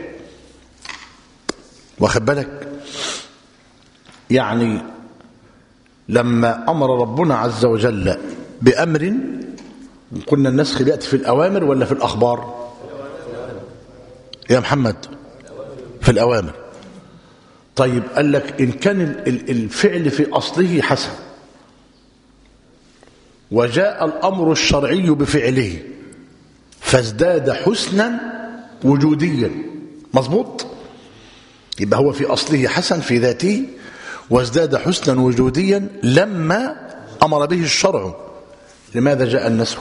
واخد بالك؟ يعني لما أمر ربنا عز وجل بأمر، قلنا النسخ بيأتي في الأوامر ولا في الأخبار يا محمد؟ في الأوامر. طيب قال لك إن كان الفعل في أصله حسن وجاء الأمر الشرعي بفعله فازداد حسنا وجوديا، مظبوط؟ يبقى هو في أصله حسن في ذاته وازداد حسنا وجوديا لما أمر به الشرع. لماذا جاء النسخ؟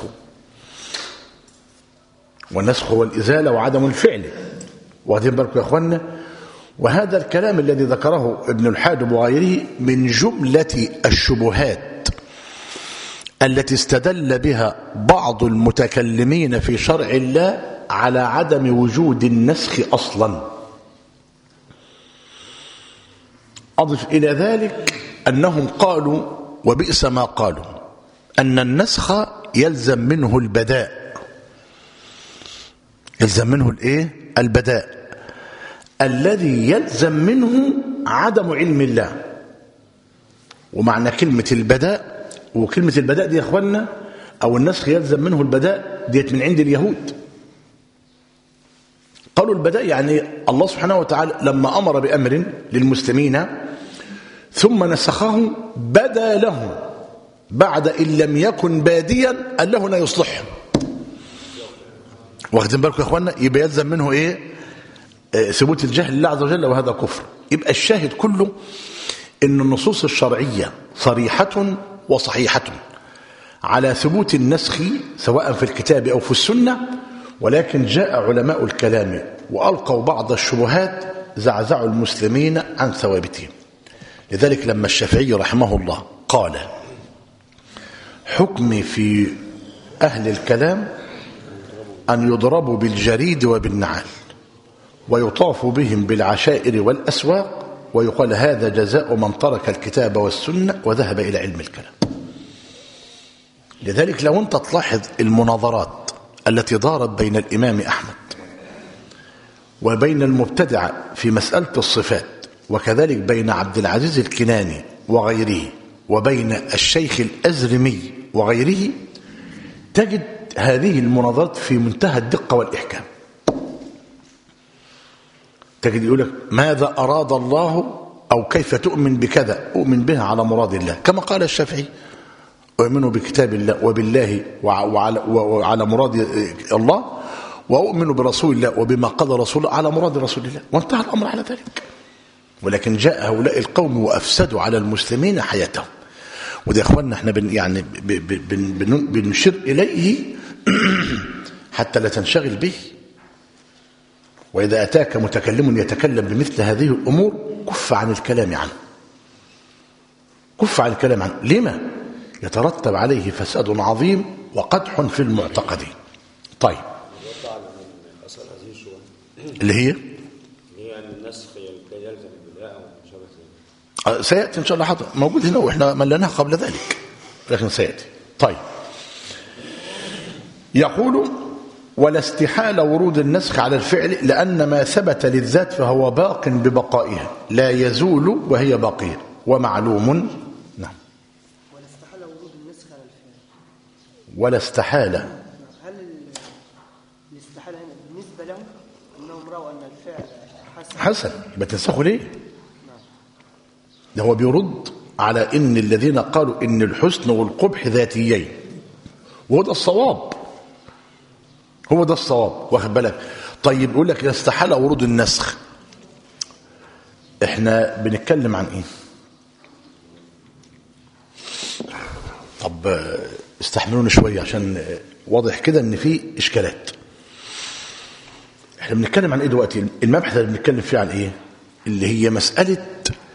والنسخ هو الإزالة وعدم الفعل، واخدين بالكم يا أخوانا؟ وهذا الكلام الذي ذكره ابن الحاجب وغيره من جملة الشبهات التي استدل بها بعض المتكلمين في شرع الله على عدم وجود النسخ أصلا. أضف إلى ذلك أنهم قالوا وبئس ما قالوا أن النسخ يلزم منه البداء، يلزم منه الإيه؟ البداء الذي يلزم منه عدم علم الله. ومعنى كلمة البداء، وكلمة البداء دي يا أخوانا أو النسخ يلزم منه البداء، ديت من عند اليهود. قالوا البداء يعني الله سبحانه وتعالى لما أمر بأمر للمسلمين ثم نسخه بدا لهم بعد إن لم يكن باديا أن له لا يصلحهم. واخدين بالكم يا اخوانا؟ يبقى يلزم منه ايه؟ آه ثبوت الجهل لله عز وجل، وهذا كفر. يبقى الشاهد كله ان النصوص الشرعية صريحة وصحيحة على ثبوت النسخ سواء في الكتاب أو في السنة، ولكن جاء علماء الكلام وألقوا بعض الشبهات زعزعوا المسلمين عن ثوابتهم. لذلك لما الشافعي رحمه الله قال حكمي في أهل الكلام أن يضربوا بالجريد وبالنعال ويطاف بهم بالعشائر والأسواق، ويقال هذا جزاء من ترك الكتاب والسنة وذهب إلى علم الكلام. لذلك لو أنت تلاحظ المناظرات التي دارت بين الإمام أحمد وبين المبتدعة في مسألة الصفات، وكذلك بين عبد العزيز الكناني وغيره وبين الشيخ الأزرمي وغيره، تجد هذه المناظرات في منتهى الدقة والإحكام. تجد يقول لك ماذا أراد الله أو كيف تؤمن بكذا؟ أؤمن بها على مراد الله، كما قال الشافعي أؤمن بكتاب الله وبالله وعلى, وعلى مراد الله، وأؤمن برسول الله وبما قضى رسول الله على مراد رسول الله، وانتهى الأمر على ذلك. ولكن جاء هؤلاء القوم وأفسدوا على المسلمين حياتهم. وده يا اخواننا احنا بن يعني بن بن بنشير إليه حتى لا تنشغل به. وإذا أتاك متكلم يتكلم بمثل هذه الأمور كف عن الكلام عنه، كف عن الكلام عنه. لما؟ يترتب عليه فساد عظيم وقدح في المعتقدين. طيب اللي هي هي أن النسخ يلزم البداء ومشابه ذلك سيأتي إن شاء الله، حاضر موجود هنا وإحنا ملناها قبل ذلك لكن سيأتي. طيب يقول ولا استحال ورود النسخ على الفعل لأن ما ثبت للذات فهو باق ببقائها لا يزول وهي باقية ومعلوم. نعم. ولا استحال ورود النسخ على الفعل. ولا استحال، هل الاستحالة هنا بالنسبة لهم أنهم رأوا أن الفعل حسن حسن يبقى تنسخوا ليه؟ ده هو بيرد على إن الذين قالوا إن الحسن والقبح ذاتيين، وهو ده الصواب، هو ده الصواب، واخد بالك؟ طيب يقول لك استحال ورود النسخ، احنا بنتكلم عن ايه؟ طب استحملوني شويه عشان واضح كده ان في اشكالات. احنا بنتكلم عن ايه دلوقتي؟ المبحث اللي بنتكلم فيه عن ايه؟ اللي هي مساله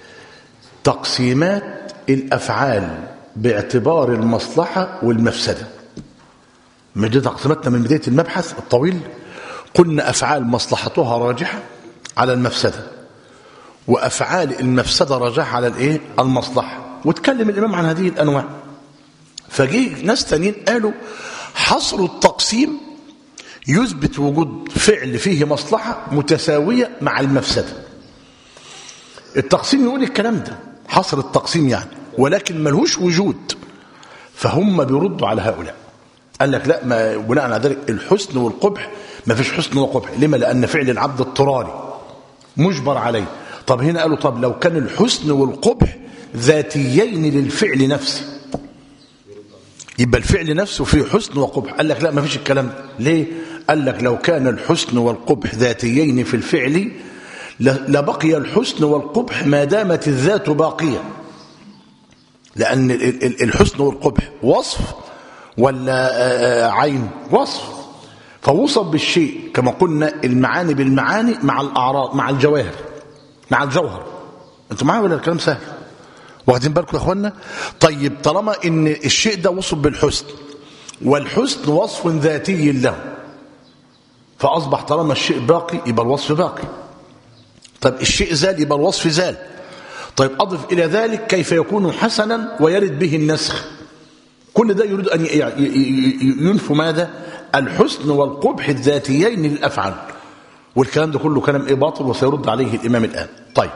تقسيمات الافعال باعتبار المصلحه والمفسده. من دي تقسيماتنا من بداية المبحث الطويل. قلنا أفعال مصلحتها راجحة على المفسدة، وأفعال المفسدة راجحة على الإيه؟ المصلحة. واتكلم الإمام عن هذه الأنواع. فجي ناس تانيين قالوا حصر التقسيم يثبت وجود فعل فيه مصلحة متساوية مع المفسدة. التقسيم يقول الكلام ده، حصر التقسيم يعني، ولكن ملهوش وجود. فهم بيردوا على هؤلاء، قال لك لا، ما بناء على ذلك الحسن والقبح ما فيش حسن وقبح. لما؟ لأن فعل العبد اضطراري مجبر عليه. طب هنا قالوا طب لو كان الحسن والقبح ذاتيين للفعل نفسه يبقى الفعل نفسه فيه حسن وقبح. قال لك لا، ما فيش الكلام ده. ليه؟ قال لك لو كان الحسن والقبح ذاتيين في الفعل لبقي الحسن والقبح ما دامت الذات باقية، لأن الحسن والقبح وصف ولا عين؟ وصف. فوصف بالشيء كما قلنا المعاني بالمعاني مع الأعراض مع الجواهر مع الجوهر. انتوا معايا ولا الكلام سهل؟ واخدين بالكم يا اخوانا؟ طيب طالما ان الشيء ده وصف بالحسن والحسن وصف ذاتي له، فأصبح طالما الشيء باقي يبقى الوصف باقي. طيب الشيء زال يبقى الوصف زال. طيب أضف إلى ذلك كيف يكون حسنا ويرد به النسخ. كل ده يريد أن ينفوا ماذا؟ الحسن والقبح الذاتيين للأفعال. والكلام ده كله كلام إيه؟ باطل، وسيرد عليه الإمام الآن. طيب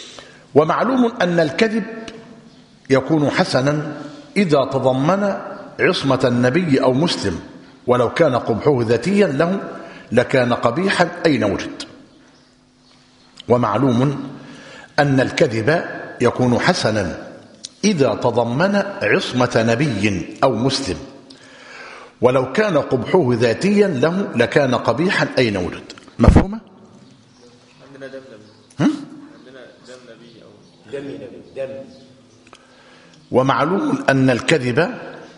ومعلوم أن الكذب يكون حسنا إذا تضمن عصمة النبي أو مسلم ولو كان قبحه ذاتيا له لكان قبيحا أين وجد. ومعلوم أن الكذب يكون حسنا إذا تضمن عصمة نبي أو مسلم ولو كان قبحه ذاتيا له لكان قبيحا أين وجد. مفهومة؟ عندنا دم نبي. هم؟ عندنا دم نبي أو دم نبي دم. ومعلوم أن الكذب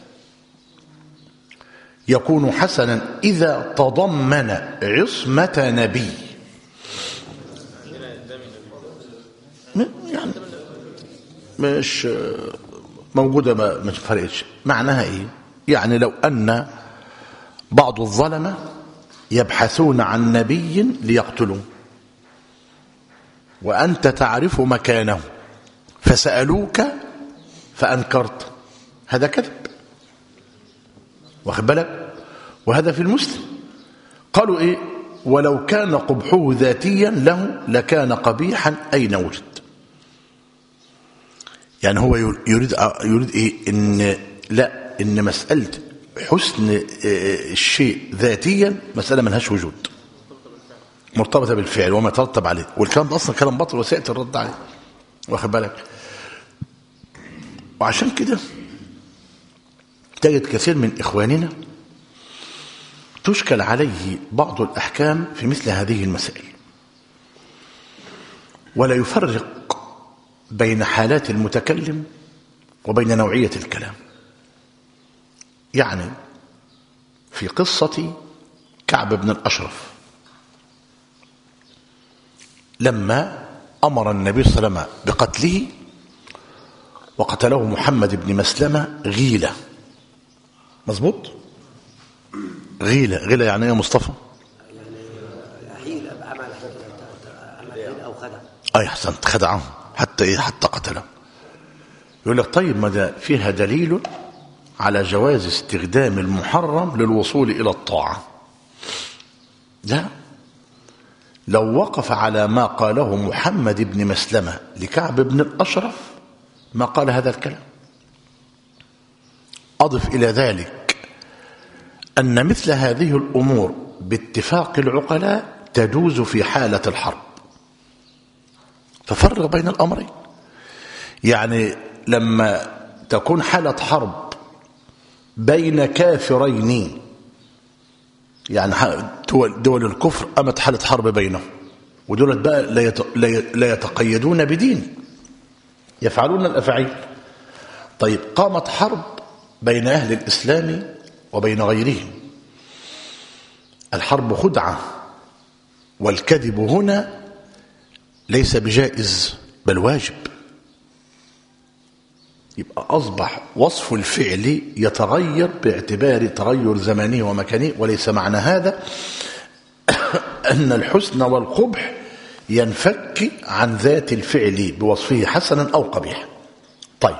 يكون حسنا إذا تضمن عصمة نبي. يعني مش موجودة، ما مش فرقش. معناها إيه؟ يعني لو أن بعض الظلمة يبحثون عن نبي ليقتلوه وأنت تعرف مكانه فسألوك فأنكرت، هذا كذب، واخد بالك؟ وهذا في المسلم. قالوا إيه؟ ولو كان قبحه ذاتيا له لكان قبيحا أين وجد. يعني هو يريد يريد إيه؟ إن لا، إن مسألة حسن الشيء ذاتيا مسألة ملهاش وجود، مرتبطة بالفعل وما يترتب عليه، والكلام ده أصلا كلام باطل وسيأتي الرد عليه، واخد بالك؟ وعشان كده تجد كثير من إخواننا تشكل عليه بعض الأحكام في مثل هذه المسائل ولا يفرق بين حالات المتكلم وبين نوعية الكلام. يعني في قصة كعب بن الأشرف لما أمر النبي صلى الله عليه وسلم بقتله وقتله محمد بن مسلمة غيلة. مظبوط؟ غيلة غيلة يعني ايه يا مصطفى؟ يعني حيلة عمل حيلة أو خدع. أي أحسنت، خدعهم حتى إيه؟ حتى قتله. يقول لك طيب ما ده فيها دليل على جواز استخدام المحرم للوصول إلى الطاعة. لا، لو وقف على ما قاله محمد بن مسلمة لكعب بن الأشرف ما قال هذا الكلام. أضف إلى ذلك أن مثل هذه الأمور باتفاق العقلاء تجوز في حالة الحرب. ففرق بين الأمرين. يعني لما تكون حالة حرب بين كافرين، يعني دول, دول الكفر قامت حالة حرب بينهم، ودولت بقى لا يتقيدون بدين، يفعلون الأفعال. طيب قامت حرب بين أهل الإسلام وبين غيرهم، الحرب خدعة، والكذب هنا ليس بجائز بل واجب. يبقى أصبح وصف الفعل يتغير باعتبار تغير زمانه ومكانه، وليس معنى هذا أن الحسن والقبح ينفك عن ذات الفعل بوصفه حسنا أو قبيحا. طيب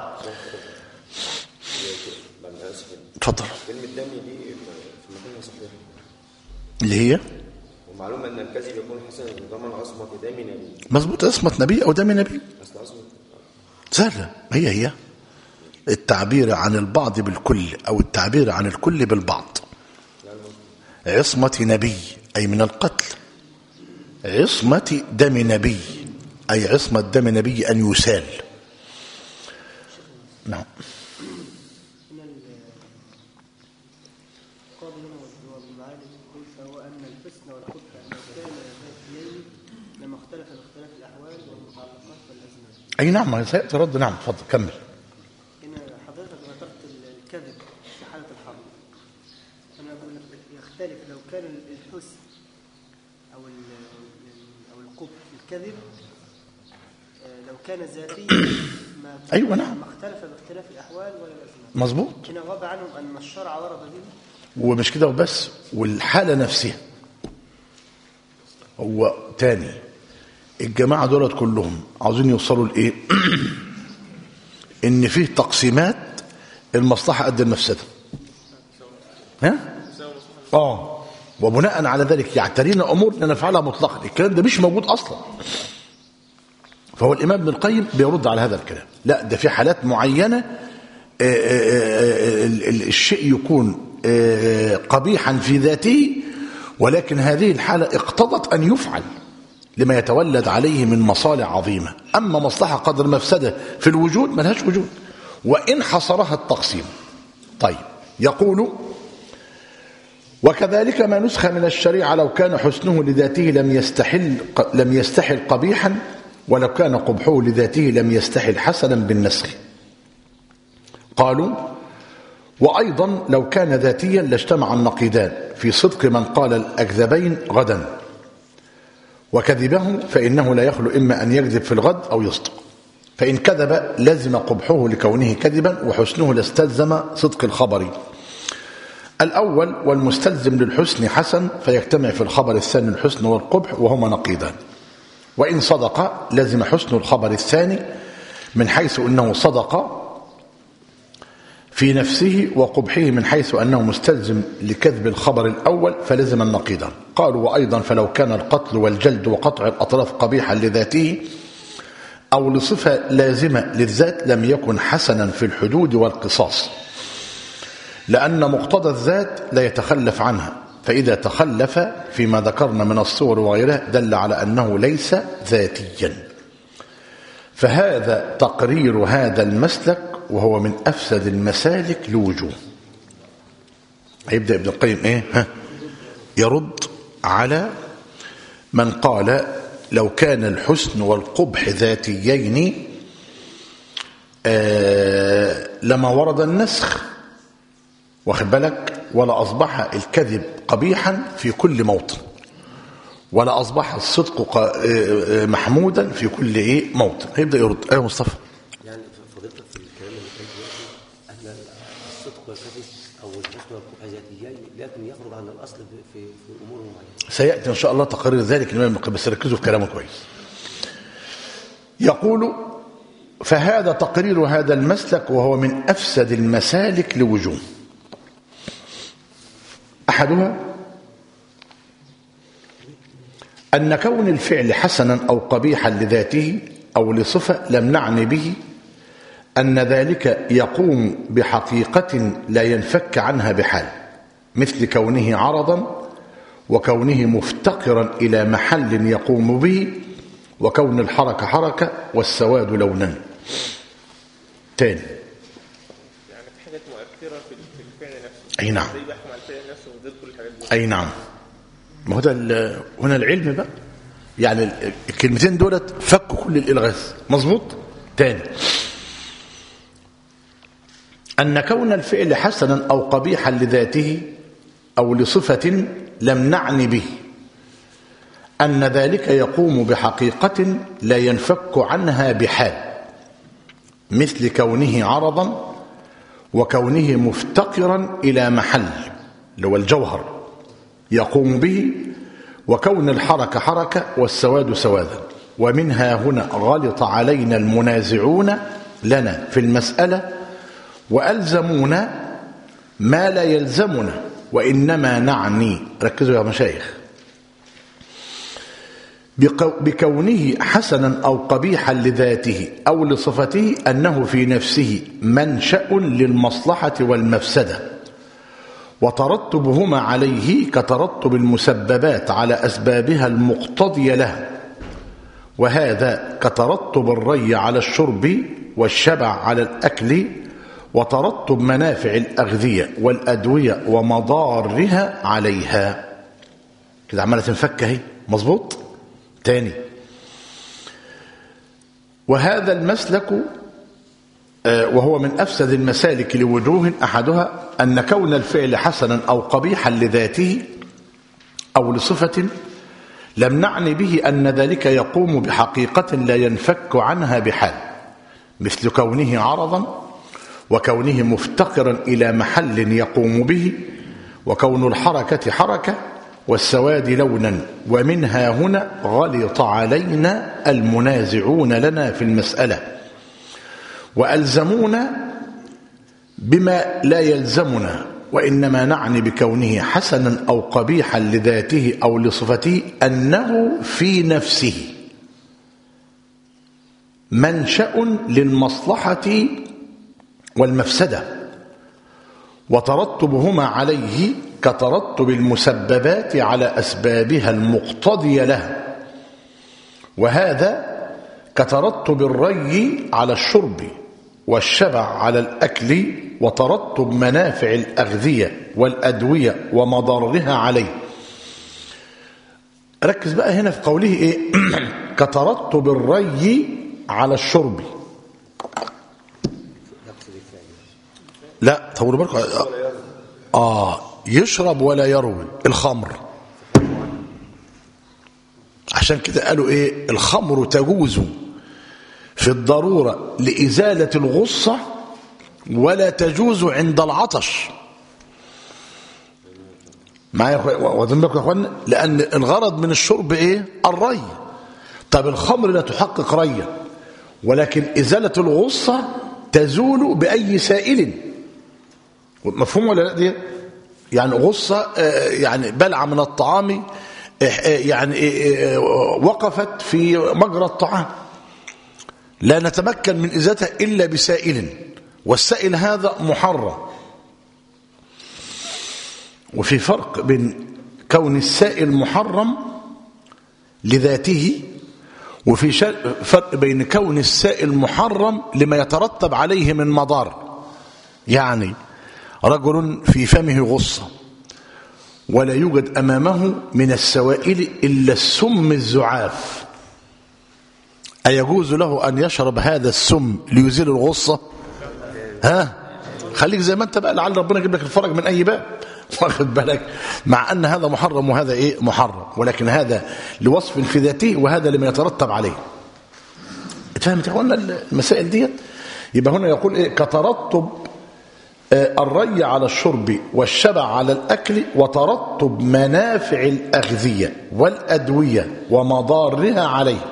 تفضل. كلمة دم دي في مكانها صحيح اللي هي ومعلوم أن الكذب يكون حسنا ضمن عصمة دم نبي. مظبوط، عصمة نبي أو دم نبي أصل عصمة سهلة. هي هي التعبير عن البعض بالكل أو التعبير عن الكل بالبعض. عصمة نبي أي من القتل، عصمة دم نبي أي عصمة دم نبي أن يسال. نعم. فهو أن الحسن والقبح لو كان ذاتيين لما اختلف باختلاف الأحوال والمتعلقات والأزمان. أي نعم، سيأتي رد. نعم تفضل كمل. هنا حضرتك ذكرت الكذب في حالة الحرب، أنا أقول لك يختلف لو كان الحسن أو أو القبح الكذب لو كان ذاتيا ما أيوة نعم ما اختلف باختلاف الأحوال ولا الأزمان. مظبوط. هنا غاب عنهم أن الشرع ورد به. ومش كده وبس، والحالة نفسها. هو تاني الجماعة دولت كلهم عاوزين يوصلوا لإيه؟ إن فيه تقسيمات المصلحة قد المفسدة. ها؟ آه وبناء على ذلك يعترينا أمور نفعلها مطلقا. الكلام ده مش موجود أصلا. فهو الإمام ابن القيم بيرد على هذا الكلام. لا، ده في حالات معينة الشيء يكون قبيحا في ذاته، ولكن هذه الحالة اقتضت أن يفعل لما يتولد عليه من مصالح عظيمة. أما مصلحة قدر مفسدة في الوجود ملهاش وجود، وإن حصرها التقسيم. طيب، يقول: وكذلك ما نسخ من الشريعة لو كان حسنه لذاته لم يستحل لم يستحل قبيحا، ولو كان قبحه لذاته لم يستحل حسنا بالنسخ. قالوا: وأيضا لو كان ذاتيا لاجتمع النقيضان في صدق من قال الأكذبين غدا وكذبه، فإنه لا يخلو إما أن يكذب في الغد أو يصدق، فإن كذب لازم قبحه لكونه كذبا، وحسنه لاستلزم صدق الخبر الأول، والمستلزم للحسن حسن، فيجتمع في الخبر الثاني الحسن والقبح وهما نقيضان. وإن صدق لازم حسن الخبر الثاني من حيث أنه صدق في نفسه، وقبحه من حيث أنه مستلزم لكذب الخبر الأول، فلزم النقيضان. قالوا: وأيضا فلو كان القتل والجلد وقطع الأطراف قبيحا لذاته أو لصفة لازمة للذات لم يكن حسنا في الحدود والقصاص، لأن مقتضى الذات لا يتخلف عنها، فإذا تخلف فيما ذكرنا من الصور وغيرها دل على أنه ليس ذاتيا. فهذا تقرير هذا المسلك، وهو من أفسد المسالك لوجوه. هيبدأ ابن القيم إيه؟ ها؟ يرد على من قال لو كان الحسن والقبح ذاتيين آه لما ورد النسخ، واخد بالك، ولا أصبح الكذب قبيحا في كل موطن، ولا أصبح الصدق محمودا في كل إيه موطن. هيبدأ يرد. أيوة مصطفى. يعني فضيلتك في الكلام اللي كان دلوقتي أن الصدق والكذب أو الحسن والقبح ذاتيين، لكن يخرج عن الأصل في في أمور معينة. سيأتي إن شاء الله تقرير ذلك الإمام ابن القيم، بس ركزوا في كلامه كويس. يقول: فهذا تقرير هذا المسلك، وهو من أفسد المسالك لوجوه. أحدها أن كون الفعل حسنا أو قبيحا لذاته أو لصفة لم نعني به أن ذلك يقوم بحقيقة لا ينفك عنها بحال، مثل كونه عرضا، وكونه مفتقرا إلى محل يقوم به، وكون الحركة حركة والسواد لونا. تاني، يعني في حاجات مؤثرة في الفعل نفسه. أي نعم. زي بحكم على الفعل نفسه وضد كل الحاجات دي. أي نعم. ما هو ده هنا العلم بقى، يعني الكلمتين دولت فكوا كل الإلغاز. مظبوط. تاني، أن كون الفعل حسنا أو قبيحا لذاته أو لصفة لم نعني به أن ذلك يقوم بحقيقة لا ينفك عنها بحال، مثل كونه عرضا، وكونه مفتقرا إلى محل اللي هو الجوهر يقوم به، وكون الحركة حركة والسواد سوادا. ومنها هنا غلط علينا المنازعون لنا في المسألة وألزمونا ما لا يلزمنا، وإنما نعني، ركزوا يا مشايخ، بكونه حسنا أو قبيحا لذاته أو لصفته أنه في نفسه منشأ للمصلحة والمفسدة، وترتبهما عليه كترتب المسببات على أسبابها المقتضية لها، وهذا كترتب الري على الشرب والشبع على الأكل، وترتب منافع الأغذية والأدوية ومضارها عليها. كده عمالة تنفك اهي. مظبوط. تاني، وهذا المسلك وهو من أفسد المسالك لوجوه. أحدها أن كون الفعل حسنا أو قبيحا لذاته أو لصفة لم نعني به أن ذلك يقوم بحقيقة لا ينفك عنها بحال، مثل كونه عرضا، وكونه مفتقرا إلى محل يقوم به، وكون الحركة حركة والسواد لونا. ومنها هنا غلط علينا المنازعون لنا في المسألة وألزمونا بما لا يلزمنا، وإنما نعني بكونه حسنا أو قبيحا لذاته أو لصفته أنه في نفسه منشأ للمصلحة والمفسدة، وترتبهما عليه كترتب المسببات على أسبابها المقتضية لها، وهذا كترتب الري على الشرب والشبع على الأكل، وترتب منافع الأغذية والأدوية ومضارها عليه. ركز بقى هنا في قوله إيه؟ كترتب الري على الشرب. لا طولوا بالكم. آه يشرب ولا يروي الخمر. عشان كده قالوا إيه؟ الخمر تجوز في الضرورة لإزالة الغصة ولا تجوز عند العطش. معايا واخدين بالكم يا اخوانا؟ لأن الغرض من الشرب إيه؟ الري. طب الخمر لا تحقق ريا، ولكن إزالة الغصة تزول بأي سائل. مفهوم ولا لا دي؟ يعني غصة يعني بلعة من الطعام يعني وقفت في مجرى الطعام، لا نتمكن من إزالتها إلا بسائل، والسائل هذا محرم. وفي فرق بين كون السائل محرم لذاته، وفي فرق بين كون السائل محرم لما يترتب عليه من مضار. يعني رجل في فمه غصة ولا يوجد أمامه من السوائل إلا السم الزعاف، أيجوز له أن يشرب هذا السم ليزيل الغصة؟ ها خليك زي ما أنت بقى، لعل ربنا يجيب لك الفرج من أي باب، واخد بالك؟ مع أن هذا محرم وهذا إيه؟ محرم، ولكن هذا لوصف في ذاته وهذا لما يترتب عليه. اتفهمت يا اخوانا المسائل ديت؟ يبقى هنا يقول إيه؟ كترتب الري على الشرب والشبع على الأكل، وترتب منافع الأغذية والأدوية ومضارها عليه.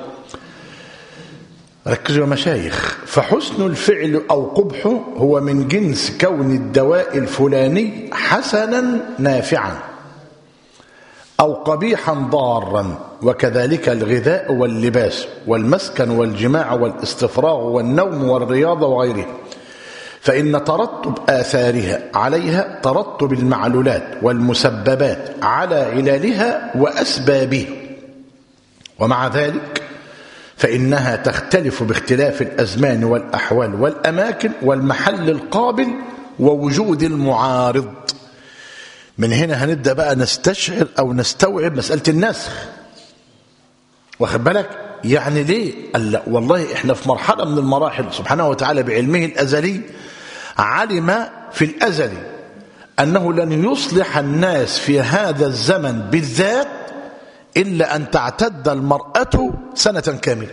ركزوا يا مشايخ. فحسن الفعل أو قبحه هو من جنس كون الدواء الفلاني حسنا نافعا أو قبيحا ضارا، وكذلك الغذاء واللباس والمسكن والجماع والاستفراغ والنوم والرياضة وغيرها، فإن ترتب آثارها عليها ترتب المعلولات والمسببات على علالها وأسبابها، ومع ذلك فإنها تختلف باختلاف الأزمان والأحوال والأماكن والمحل القابل ووجود المعارض. من هنا هنبدأ بقى نستشعر أو نستوعب مسألة النسخ، واخد بالك؟ يعني ليه؟ قال لا والله احنا في مرحلة من المراحل سبحانه وتعالى بعلمه الأزلي علم في الأزل أنه لن يصلح الناس في هذا الزمن بالذات إلا أن تعتد المرأة سنة كاملة،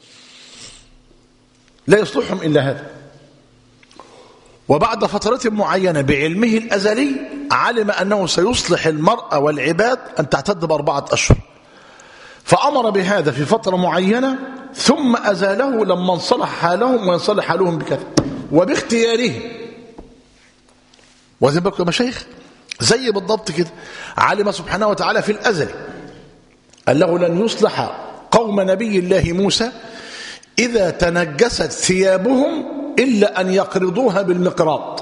لا يصلحهم إلا هذا. وبعد فترة معينة بعلمه الأزلي علم أنه سيصلح المرأة والعباد أن تعتد بأربعة أشهر، فأمر بهذا في فترة معينة ثم أزاله لما انصلح حالهم وينصلح حالهم بكذا وباختياره. واخدين بالكم يا مشايخ؟ زي بالضبط كده علم سبحانه وتعالى في الأزل أنه لن يصلح قوم نبي الله موسى إذا تنجست ثيابهم إلا أن يقرضوها بالمقراط.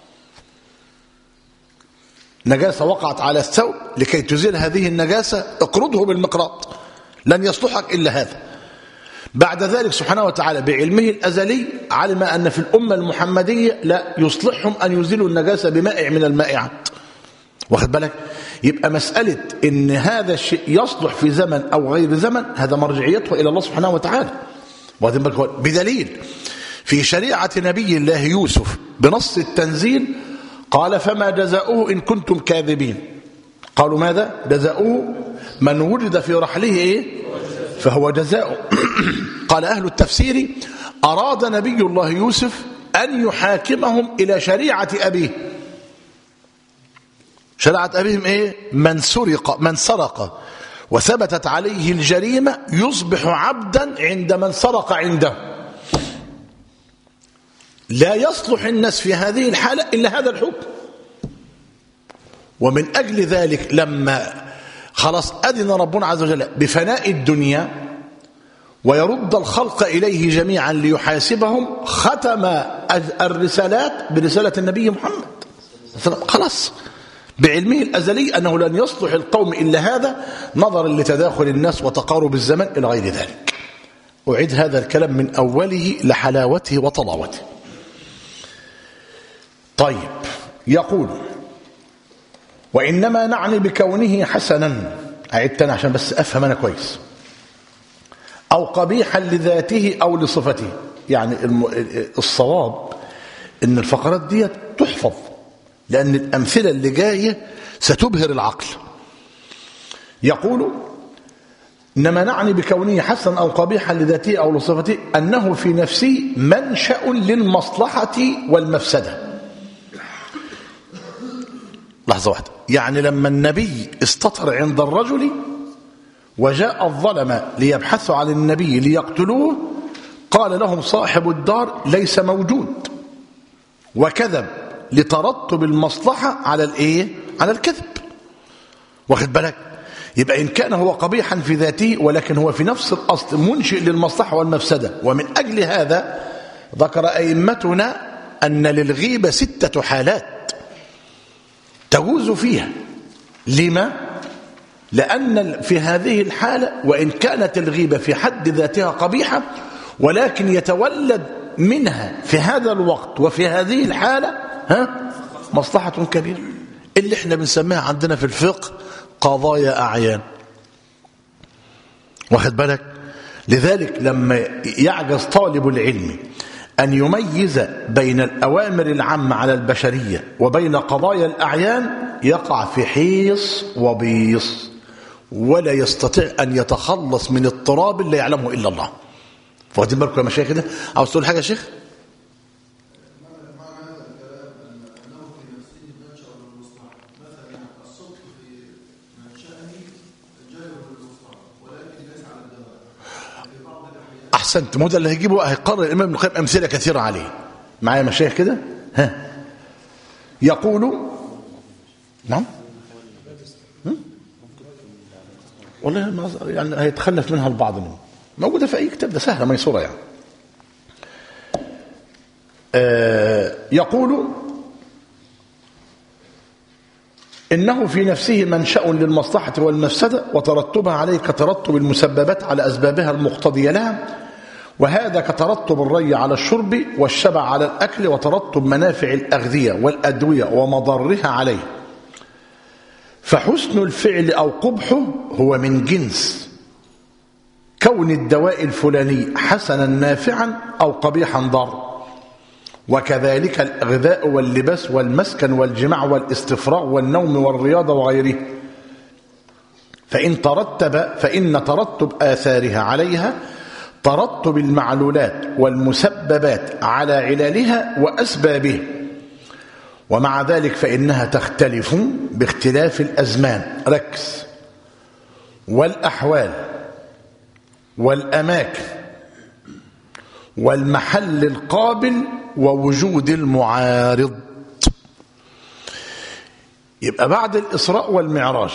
نجاسة وقعت على الثوب، لكي تزيل هذه النجاسة اقرضه بالمقراط، لن يصلحك إلا هذا. بعد ذلك سبحانه وتعالى بعلمه الأزلي علم أن في الأمة المحمدية لا يصلحهم أن يزيلوا النجاسة بمائع من المائعات، واخد بالك؟ يبقى مسألة إن هذا الشيء يصلح في زمن أو غير زمن هذا مرجعيته إلى الله سبحانه وتعالى، واخدين بالك؟ بدليل في شريعة نبي الله يوسف بنص التنزيل قال فما جزاؤه إن كنتم كاذبين. قالوا ماذا؟ جزاؤه من وجد في رحله إيه؟ فهو جزاؤه. قال أهل التفسير أراد نبي الله يوسف أن يحاكمهم إلى شريعة أبيه. شريعة أبيهم إيه؟ من سرق من سرق وثبتت عليه الجريمة يصبح عبدا عند من سرق عنده، لا يصلح الناس في هذه الحالة إلا هذا الحكم. ومن أجل ذلك لما خلاص أذن ربنا عز وجل بفناء الدنيا ويرد الخلق إليه جميعا ليحاسبهم، ختم الرسالات برسالة النبي محمد خلاص، بعلمه الأزلي أنه لن يصلح القوم إلا هذا، نظرا لتداخل الناس وتقارب الزمن إلى غير ذلك. أعيد هذا الكلام من أوله لحلاوته وطلاوته. طيب، يقول وإنما نعني بكونه حسنا، أعدتنا عشان بس أفهم أنا كويس، أو قبيحا لذاته أو لصفته. يعني الصواب إن الفقرات دي تحفظ، لأن الأمثلة اللي جاية ستبهر العقل. يقول إنما نعني بكونه حسنا أو قبيحا لذاته أو لصفته أنه في نفسه منشأ للمصلحة والمفسدة. لحظة واحدة، يعني لما النبي استطر عند الرجل وجاء الظلم ليبحثوا عن النبي ليقتلوه، قال لهم صاحب الدار ليس موجود، وكذب لترتب المصلحة على الايه؟ على الكذب. واخد بالك؟ يبقى إن كان هو قبيحا في ذاته ولكن هو في نفس الأصل منشئ للمصلحة والمفسدة. ومن أجل هذا ذكر أئمتنا أن للغيبة ستة حالات تجوز فيها. لما؟ لأن في هذه الحالة وإن كانت الغيبة في حد ذاتها قبيحة، ولكن يتولد منها في هذا الوقت وفي هذه الحالة ها مصلحة كبيرة، اللي احنا بنسميها عندنا في الفقه قضايا أعيان. واخد بالك؟ لذلك لما يعجز طالب العلم أن يميز بين الأوامر العامة على البشرية وبين قضايا الأعيان يقع في حيص وبيص، ولا يستطيع أن يتخلص من اضطراب لا يعلمه إلا الله. واخدين بالكم يا مشايخ كده؟ عاوز تقول حاجة يا شيخ؟ أحسنت، ما هو ده اللي هيجيبه، هيقرر الإمام ابن القيم أمثلة كثيرة عليه. معايا مشايخ كده؟ ها يقول نعم والله يعني هيتخلف منها البعض منه، موجودة في أي كتاب، ده سهلة ميسورة يعني. آه يقول إنه في نفسه منشأ للمصلحة والمفسدة وترتبها عليه كترتب المسببات على أسبابها المقتضية لها، وهذا كترتب الري على الشرب والشبع على الأكل، وترتب منافع الأغذية والأدوية ومضرها عليه. فحسن الفعل أو قبحه هو من جنس كون الدواء الفلاني حسنا نافعا أو قبيحا ضار. وكذلك الغذاء واللباس والمسكن والجماع والاستفراغ والنوم والرياضة وغيره، فإن ترتب فإن ترتب آثارها عليها ترتب المعلولات والمسببات على علالها وأسبابها، ومع ذلك فإنها تختلف باختلاف الأزمان، ركز، والأحوال والأماكن والمحل القابل ووجود المعارض. يبقى بعد الإسراء والمعراج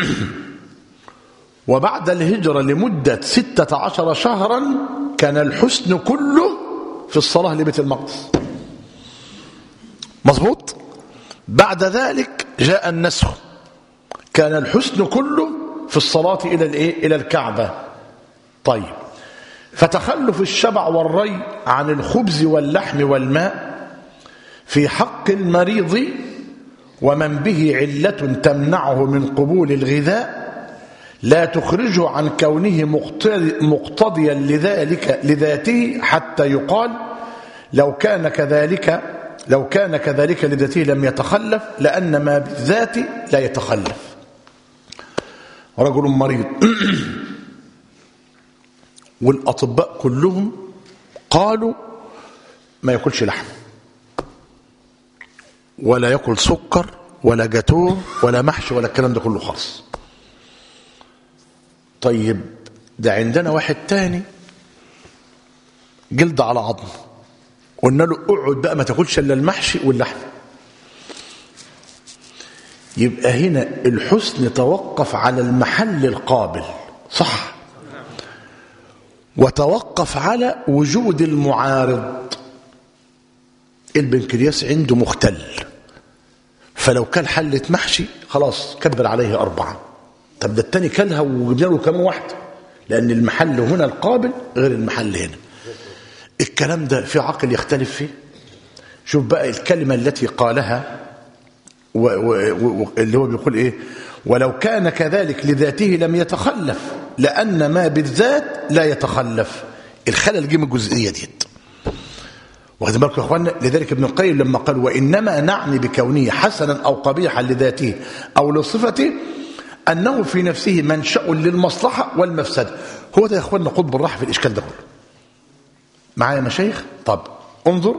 وبعد الهجرة لمدة ستة عشر شهرا كان الحسن كله في الصلاة لبيت المقدس، مظبوط. بعد ذلك جاء النسخ، كان الحسن كله في الصلاة إلى الإيه؟ إلى الكعبة. طيب، فتخلف الشبع والري عن الخبز واللحم والماء في حق المريض ومن به علة تمنعه من قبول الغذاء لا تخرجه عن كونه مقتضيا لذلك لذاته، حتى يقال لو كان كذلك لو كان كذلك لذاته لم يتخلف، لأن ما بالذات لا يتخلف. رجل مريض والأطباء كلهم قالوا ما يأكلش لحم ولا يأكل سكر ولا جاتوه ولا محشي ولا الكلام ده كله خالص. طيب، ده عندنا واحد تاني جلد على عظم، قلنا له اقعد بقى ما تاكلش الا المحشي واللحم. يبقى هنا الحسن توقف على المحل القابل، صح، وتوقف على وجود المعارض. البنكرياس عنده مختل، فلو كان حلة محشي خلاص كبر عليه أربعة. طب ده التاني كلها وجبنا له كمان واحدة، لأن المحل هنا القابل غير المحل هنا. الكلام ده في عقل يختلف فيه. شوف بقى الكلمة التي قالها و و و اللي هو بيقول إيه: ولو كان كذلك لذاته لم يتخلف، لأن ما بالذات لا يتخلف. الخلل جه من الجزئية دي. واخدين بالكم يا اخوانا؟ لذلك ابن القيم لما قال: وإنما نعني بكونه حسنا أو قبيحا لذاته أو لصفته أنه في نفسه منشأ للمصلحة والمفسدة. هو ده يا اخوانا قطب الراحة في الإشكال ده كله. معايا يا مشايخ؟ طب انظر،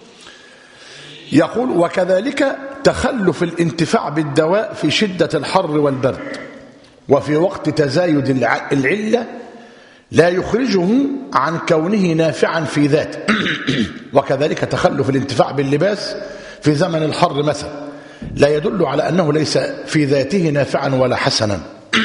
يقول: وكذلك تخلف الانتفاع بالدواء في شدة الحر والبرد وفي وقت تزايد العلة لا يخرجه عن كونه نافعا في ذاته. وكذلك تخلف الانتفاع باللباس في زمن الحر مثلا لا يدل على أنه ليس في ذاته نافعا ولا حسنا.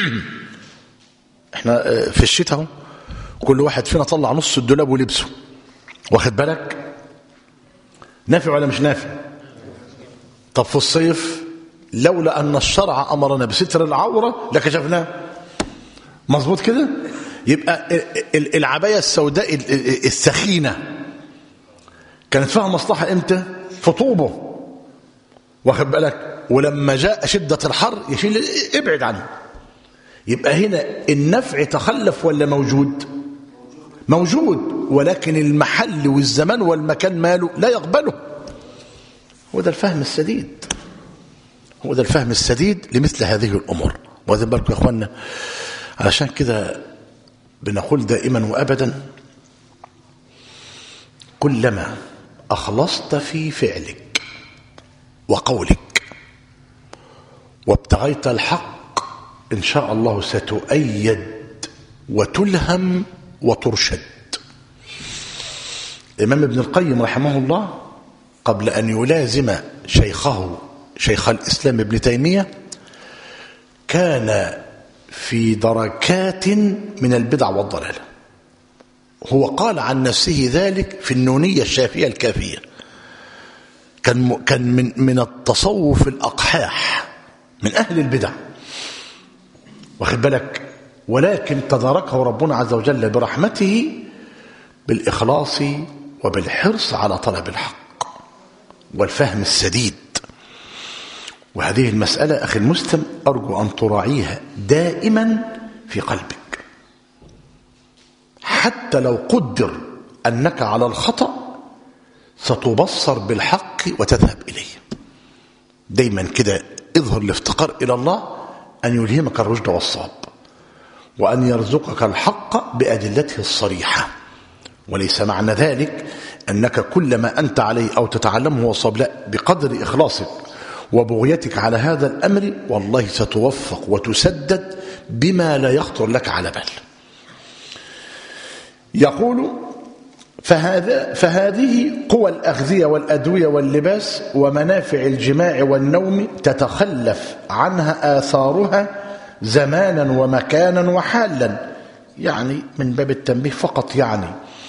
احنا في الشتاء كل واحد فينا طلع نص الدولاب ولبسه، واخد بالك؟ نافع ولا مش نافع؟ طب في الصيف لولا أن الشرع أمرنا بستر العورة لكشفناه. مظبوط كده؟ يبقى العباية السوداء السخينة كانت فيها مصلحة امتى؟ في طوبه، واخد بالك؟ ولما جاء شدة الحر يشيل ابعد عنه. يبقى هنا النفع تخلف ولا موجود؟ موجود، ولكن المحل والزمان والمكان ماله لا يقبله. هو ده الفهم السديد، هو ده الفهم السديد لمثل هذه الأمور. واخدين بالكم يا اخوانا؟ علشان كده بنقول دائما وأبدا: كلما أخلصت في فعلك وقولك وابتغيت الحق إن شاء الله ستؤيد وتلهم وترشد. الإمام ابن القيم رحمه الله قبل أن يلازم شيخه شيخ الإسلام ابن تيمية كان في دركات من البدع والضلال. هو قال عن نفسه ذلك في النونية الشافية الكافية. كان كان من من التصوف الأقحاح، من أهل البدع، واخد بالك؟ ولكن تداركه ربنا عز وجل برحمته بالإخلاص وبالحرص على طلب الحق والفهم السديد. وهذه المسألة أخي المسلم أرجو أن تراعيها دائما في قلبك، حتى لو قدر أنك على الخطأ ستبصر بالحق وتذهب إليه. دايما كده اظهر الافتقار إلى الله أن يلهمك الرشد والصواب، وأن يرزقك الحق بأدلته الصريحة. وليس معنى ذلك أنك كل ما أنت عليه أو تتعلمه هو صواب، لا، بقدر إخلاصك وبغيتك على هذا الأمر والله ستوفق وتسدد بما لا يخطر لك على بال. يقول: فهذا فهذه قوى الأغذية والأدوية واللباس ومنافع الجماع والنوم تتخلف عنها آثارها زمانا ومكانا وحالا. يعني من باب التنبيه فقط. يعني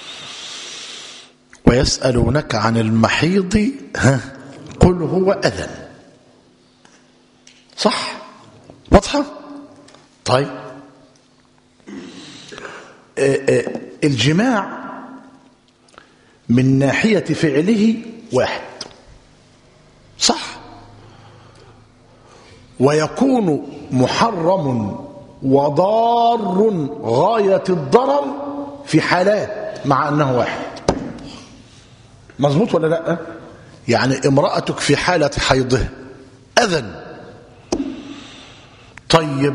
ويسألونك عن المحيض ها قل هو أذى. صح؟ واضحة؟ طيب، الجماع من ناحية فعله واحد، صح؟ ويكون محرم وضار غاية الضرر في حالات مع أنه واحد. مظبوط ولا لا؟ يعني امرأتك في حالة حيضها أذن. طيب،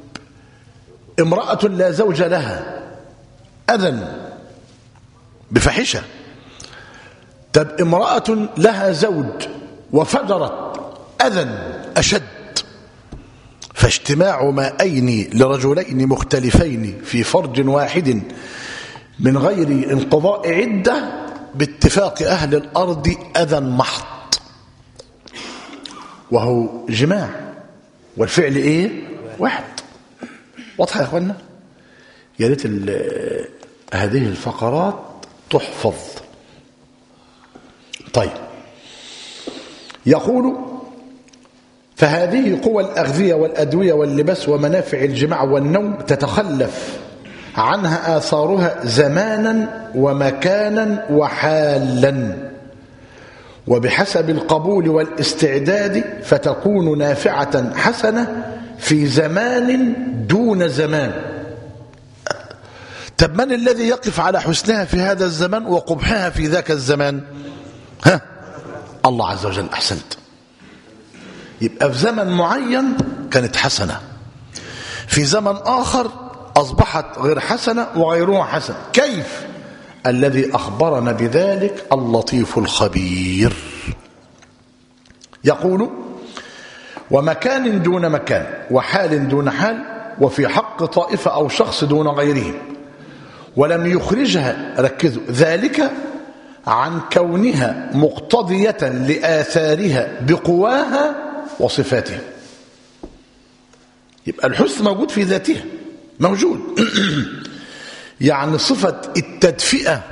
امرأة لا زوج لها أذن بفحشة. طب امرأة لها زوج وفجرت أذن أشد. فاجتماع مائين لرجلين مختلفين في فرج واحد من غير انقضاء عدة باتفاق أهل الأرض أذى محض، وهو جماع والفعل إيه؟ واحد. واضح يا أخوانا؟ يا ريت هذه الفقرات تحفظ. طيب، يقول فهذه قوى الأغذية والأدوية واللباس ومنافع الجماع والنوم تتخلف عنها آثارها زمانا ومكانا وحالا وبحسب القبول والاستعداد، فتكون نافعة حسنة في زمان دون زمان. طب من الذي يقف على حسنها في هذا الزمان وقبحها في ذاك الزمان؟ ها؟ الله عز وجل. أحسنت. يبقى في زمن معين كانت حسنة، في زمن آخر أصبحت غير حسنة وغيرها حسن. كيف؟ الذي أخبرنا بذلك اللطيف الخبير. يقول ومكان دون مكان وحال دون حال وفي حق طائفة أو شخص دون غيره، ولم يخرجها، ركزوا، ذلك عن كونها مقتضية لآثارها بقواها وصفاتها. يبقى الحسن موجود في ذاتها، موجود يعني صفة التدفئة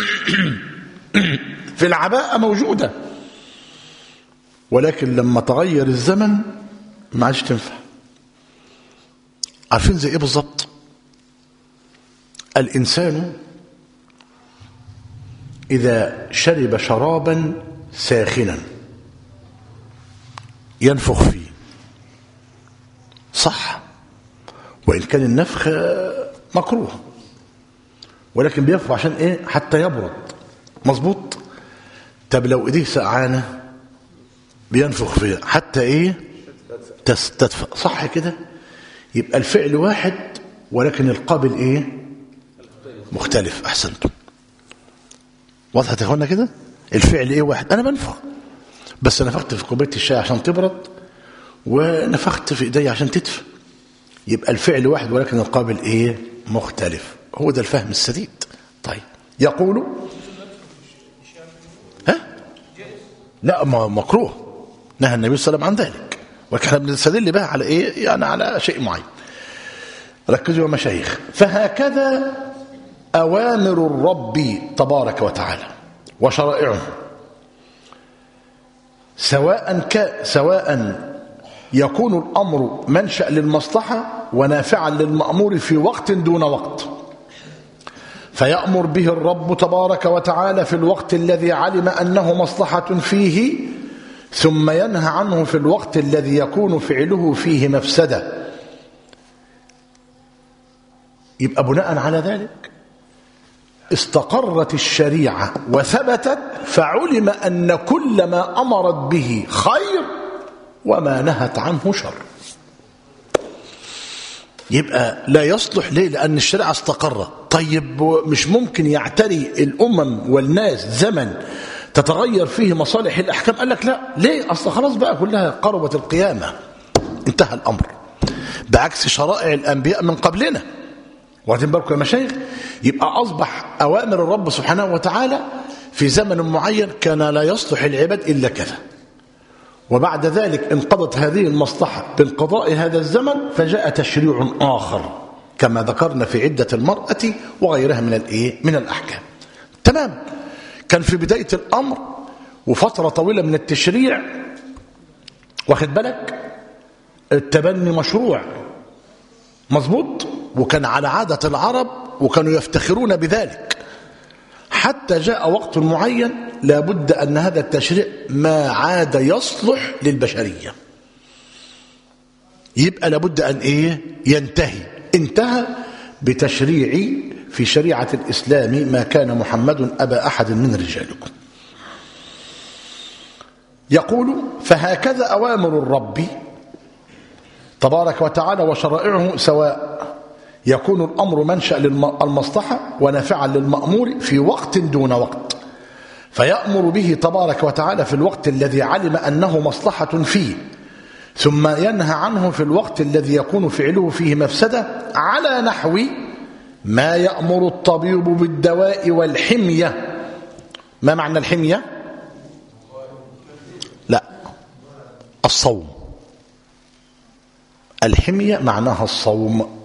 في العباءة موجودة، ولكن لما تغير الزمن ما عادش تنفع. عارفين زي ايه بالظبط؟ الإنسان إذا شرب شرابا ساخنا ينفخ فيه، صح، وإن كان النفخ مكروه، ولكن بينفخ عشان ايه؟ حتى يبرد، مظبوط. طب لو ايديه سقعانه بينفخ فيها حتى ايه؟ تدفأ، صح كده؟ يبقى الفعل واحد ولكن القابل ايه؟ مختلف. احسنتم. وضحت يا اخوانا كده؟ الفعل ايه؟ واحد، انا بنفخ، بس نفخت في كوبايه الشاي عشان تبرد ونفخت في ايدي عشان تدفى. يبقى الفعل واحد ولكن القابل ايه؟ مختلف. هو ده الفهم السديد. طيب يقول ها؟ لا، ما مكروه، نهى النبي صلى الله عليه وسلم عن ذلك، ولكن احنا بنستدل بها على ايه؟ يعني على شيء معين. ركزوا يا مشايخ. فهكذا أوامر الرب تبارك وتعالى وشرائعه سواء ك سواء يكون الأمر منشأ للمصلحة ونافعا للمأمور في وقت دون وقت، فيأمر به الرب تبارك وتعالى في الوقت الذي علم أنه مصلحة فيه، ثم ينهى عنه في الوقت الذي يكون فعله فيه مفسدة. يبقى بناء على ذلك استقرت الشريعة وثبتت، فعلم أن كل ما أمرت به خير وما نهت عنه شر. يبقى لا يصلح ليه؟ لأن الشريعة استقرت. طيب مش ممكن يعتري الأمم والناس زمن تتغير فيه مصالح الأحكام؟ قال لك لا. ليه؟ أصلا خلاص بقى كلها قربت القيامة، انتهى الأمر، بعكس شرائع الأنبياء من قبلنا. واخدين بالكم يا مشايخ؟ يبقى أصبح أوامر الرب سبحانه وتعالى في زمن معين كان لا يصلح العباد إلا كذا، وبعد ذلك انقضت هذه المصلحة بانقضاء هذا الزمن فجاء تشريع آخر كما ذكرنا في عدة المرأة وغيرها من الايه؟ من الأحكام. تمام. كان في بداية الأمر وفترة طويلة من التشريع، واخد بالك، التبني مشروع، مظبوط، وكان على عادة العرب وكانوا يفتخرون بذلك، حتى جاء وقت معين لابد أن هذا التشريع ما عاد يصلح للبشرية، يبقى لابد أن إيه؟ ينتهي. انتهى بتشريع في شريعة الإسلام ما كان محمد أبا أحد من رجالكم. يقول فهكذا أوامر الرب تبارك وتعالى وشرائعه سواء يكون الأمر منشأ للمصلحة ونافعا للمأمور في وقت دون وقت، فيأمر به تبارك وتعالى في الوقت الذي علم أنه مصلحة فيه، ثم ينهى عنه في الوقت الذي يكون فعله فيه مفسدة، على نحو ما يأمر الطبيب بالدواء والحمية. ما معنى الحمية؟ لا، الصوم. الحمية معناها الصوم.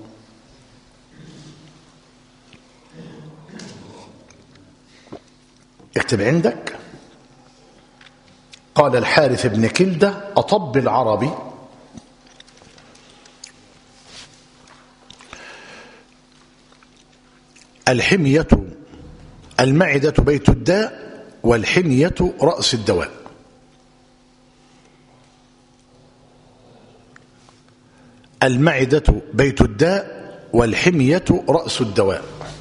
اكتب عندك قال الحارث بن كلدة أطب العربي الحمية المعدة بيت الداء والحمية رأس الدواء. المعدة بيت الداء والحمية رأس الدواء.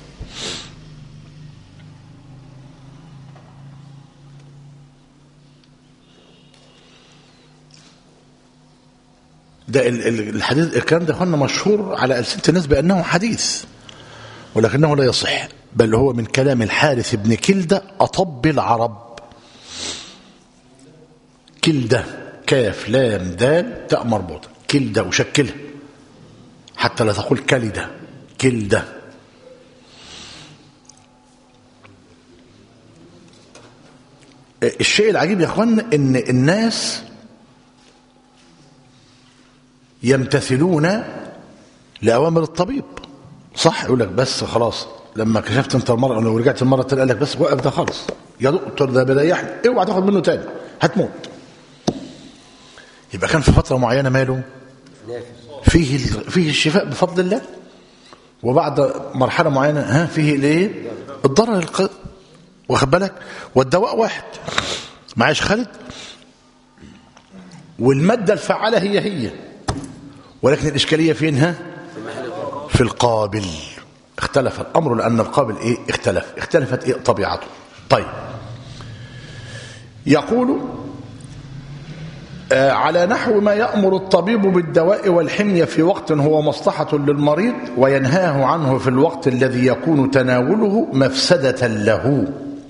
ده الحديث الكلام ده اخوانا مشهور على ألسنة الناس بأنه حديث، ولكنه لا يصح، بل هو من كلام الحارث بن كلدة أطب العرب. كلدة كاف لام دال تاء مربوطة، كلدة وشكلها حتى لا تقول كلدة، كلدة. الشيء العجيب يا اخوانا ان الناس يمتثلون لأوامر الطبيب، صح؟ يقول لك بس خلاص لما كشفت انت المرة لو رجعت المرة الثانية قال لك بس وقف ده خالص يا دكتور ده بريحني، اوعى تاخد منه تاني هتموت. يبقى كان في فترة معينة ماله فيه فيه الشفاء بفضل الله، وبعد مرحلة معينة ها فيه الايه الضرر الق... واخد بالك. والدواء واحد معاش خالد، والمادة الفعالة هي هي، ولكن الإشكالية فينها في القابل. اختلف الأمر لأن القابل إيه اختلف اختلفت إيه طبيعته. طيب يقول آه على نحو ما يأمر الطبيب بالدواء والحمية في وقت هو مصلحة للمريض وينهاه عنه في الوقت الذي يكون تناوله مفسدة له.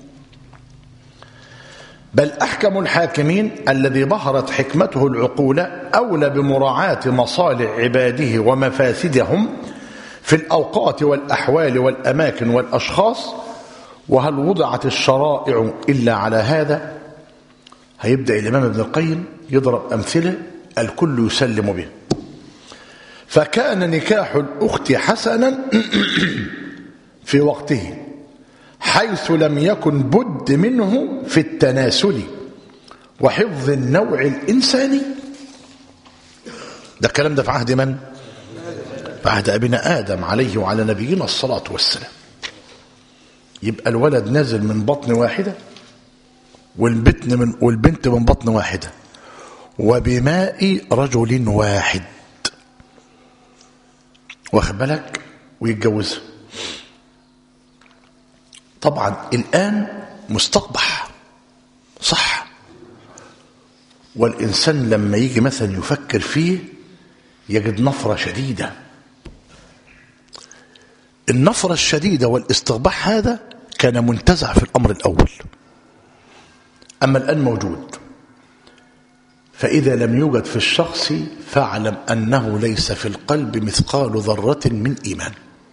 بل أحكم الحاكمين الذي ظهرت حكمته العقول أولى بمراعاة مصالح عباده ومفاسدهم في الأوقات والأحوال والأماكن والأشخاص. وهل وضعت الشرائع إلا على هذا؟ هيبدأ الإمام ابن القيم يضرب أمثلة الكل يسلم به. فكان نكاح الأخت حسنا في وقته حيث لم يكن بد منه في التناسل وحفظ النوع الإنساني. ده الكلام ده في عهد من؟ في عهد أبينا آدم عليه وعلى نبينا الصلاة والسلام. يبقى الولد نازل من بطن واحدة والبنت من, والبنت من بطن واحدة وبماء رجل واحد، واخد بالك، ويتجوزها. طبعا الآن مستقبح صح، والإنسان لما يجي مثلا يفكر فيه يجد نفرة شديدة. النفرة الشديدة والاستقباح هذا كان منتزع في الأمر الأول، أما الآن موجود. فإذا لم يوجد في الشخص فاعلم أنه ليس في القلب مثقال ذرة من إيمان.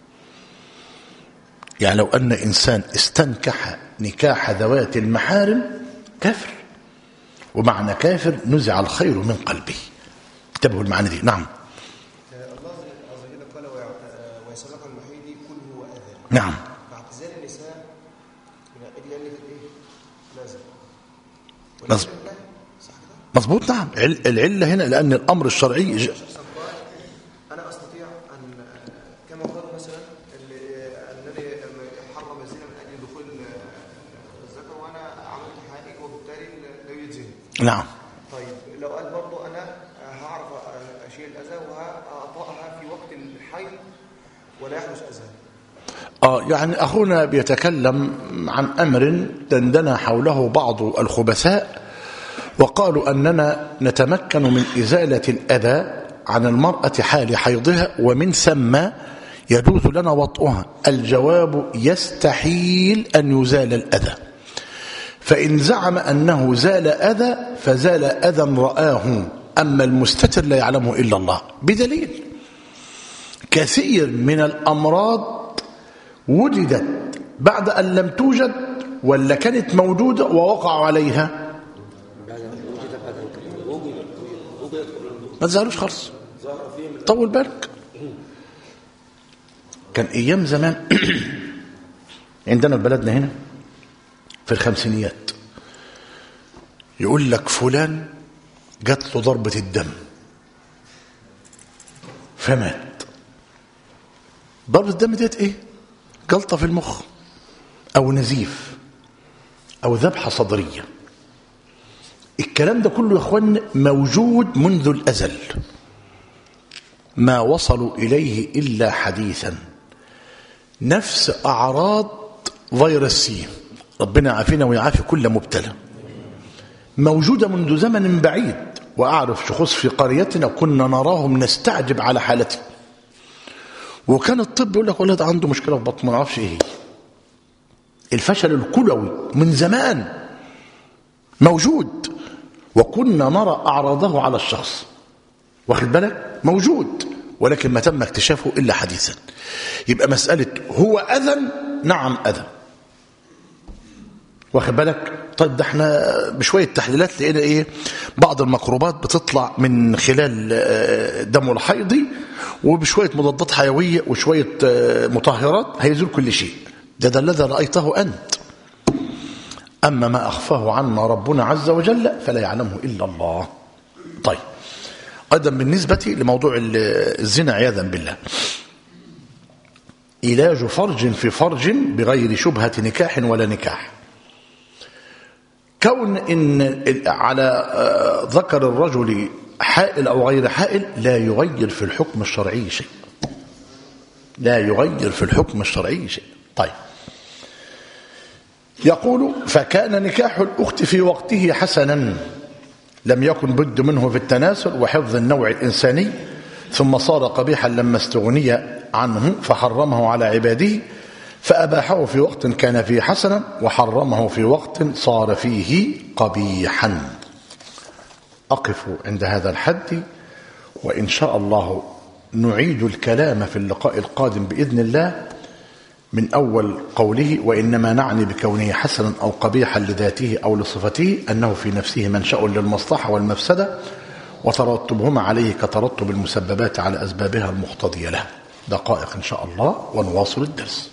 يعني لو أن إنسان استنكح نكاح ذوات المحارم كافر، ومعنى كافر نزع الخير من قلبه. انتبهوا المعنى دي. نعم. الله عز وجل قال ويسألك المحيض كل هو آذى. نعم. فاعتزال النساء من أجل أن الإيه لازم. مظبوط. مظبوط. نعم. العلة هنا لأن الأمر الشرعي ج... أنا أستطيع أن كما قال مثلا الذي حرم الزنا من أجل دخول الذكر وأنا عملت حائج وبالتالي لا يجزي. نعم. طيب لو قال برضه أنا هعرف أشيل الأذى وأطأها في وقت الحيض ولا يحدث أذى. آه يعني أخونا بيتكلم عن أمر دندن حوله بعض الخبثاء وقالوا أننا نتمكن من إزالة الأذى عن المرأة حال حيضها ومن ثم يجوز لنا وطئها. الجواب يستحيل أن يزال الأذى، فإن زعم أنه زال أذى فزال أذى رآه، أما المستتر لا يعلمه إلا الله. بدليل كثير من الأمراض وجدت بعد أن لم توجد ولا كانت موجودة ووقعوا عليها ما تزعلوش خالص، طول بالك. كان ايام زمان عندنا في بلدنا هنا في الخمسينيات يقول لك فلان جات له ضربة الدم فمات. ضربة الدم ديت ايه؟ جلطة في المخ او نزيف او ذبحة صدرية. الكلام ده كله يا اخوان موجود منذ الازل، ما وصلوا اليه الا حديثا. نفس اعراض فيروس سي، ربنا يعافينا ويعافي كل مبتلى، موجودة منذ زمن بعيد. وأعرف شخوص في قريتنا كنا نراهم نستعجب على حالته، وكان الطب يقول لك ولد عنده مشكلة في بطن ما نعرفش ايه هي. الفشل الكلوي من زمان موجود، وكنا نرى أعراضه على الشخص، واخد بالك؟ موجود، ولكن ما تم اكتشافه إلا حديثا. يبقى مسألة هو أذى، نعم أذى، واخد بالك؟ طيب ده احنا بشوية تحليلات لقينا ايه؟ بعض الميكروبات بتطلع من خلال دمه الحيضي، وبشوية مضادات حيوية وشوية مطهرات هيزول كل شيء. ده ده الذي رأيته أنت. أما ما أخفاه عنا ربنا عز وجل فلا يعلمه إلا الله. طيب أيضا بالنسبة لموضوع الزنا عياذا بالله، علاج فرج في فرج بغير شبهة نكاح ولا نكاح. كون إن على ذكر الرجل حائل أو غير حائل لا يغير في الحكم الشرعي شيء، لا يغير في الحكم الشرعي شيء. طيب يقول فكان نكاح الأخت في وقته حسنا، لم يكن بد منه في التناسل وحفظ النوع الإنساني، ثم صار قبيحا لما استغني عنه فحرمه على عباده، فأباحه في وقت كان فيه حسنا وحرمه في وقت صار فيه قبيحا. أقف عند هذا الحد، وإن شاء الله نعيد الكلام في اللقاء القادم بإذن الله من أول قوله وإنما نعني بكونه حسنا أو قبيحا لذاته أو لصفته أنه في نفسه منشأ للمصلحة والمفسدة، وترتبهما عليه كترتب المسببات على أسبابها المقتضية له. دقائق إن شاء الله ونواصل الدرس.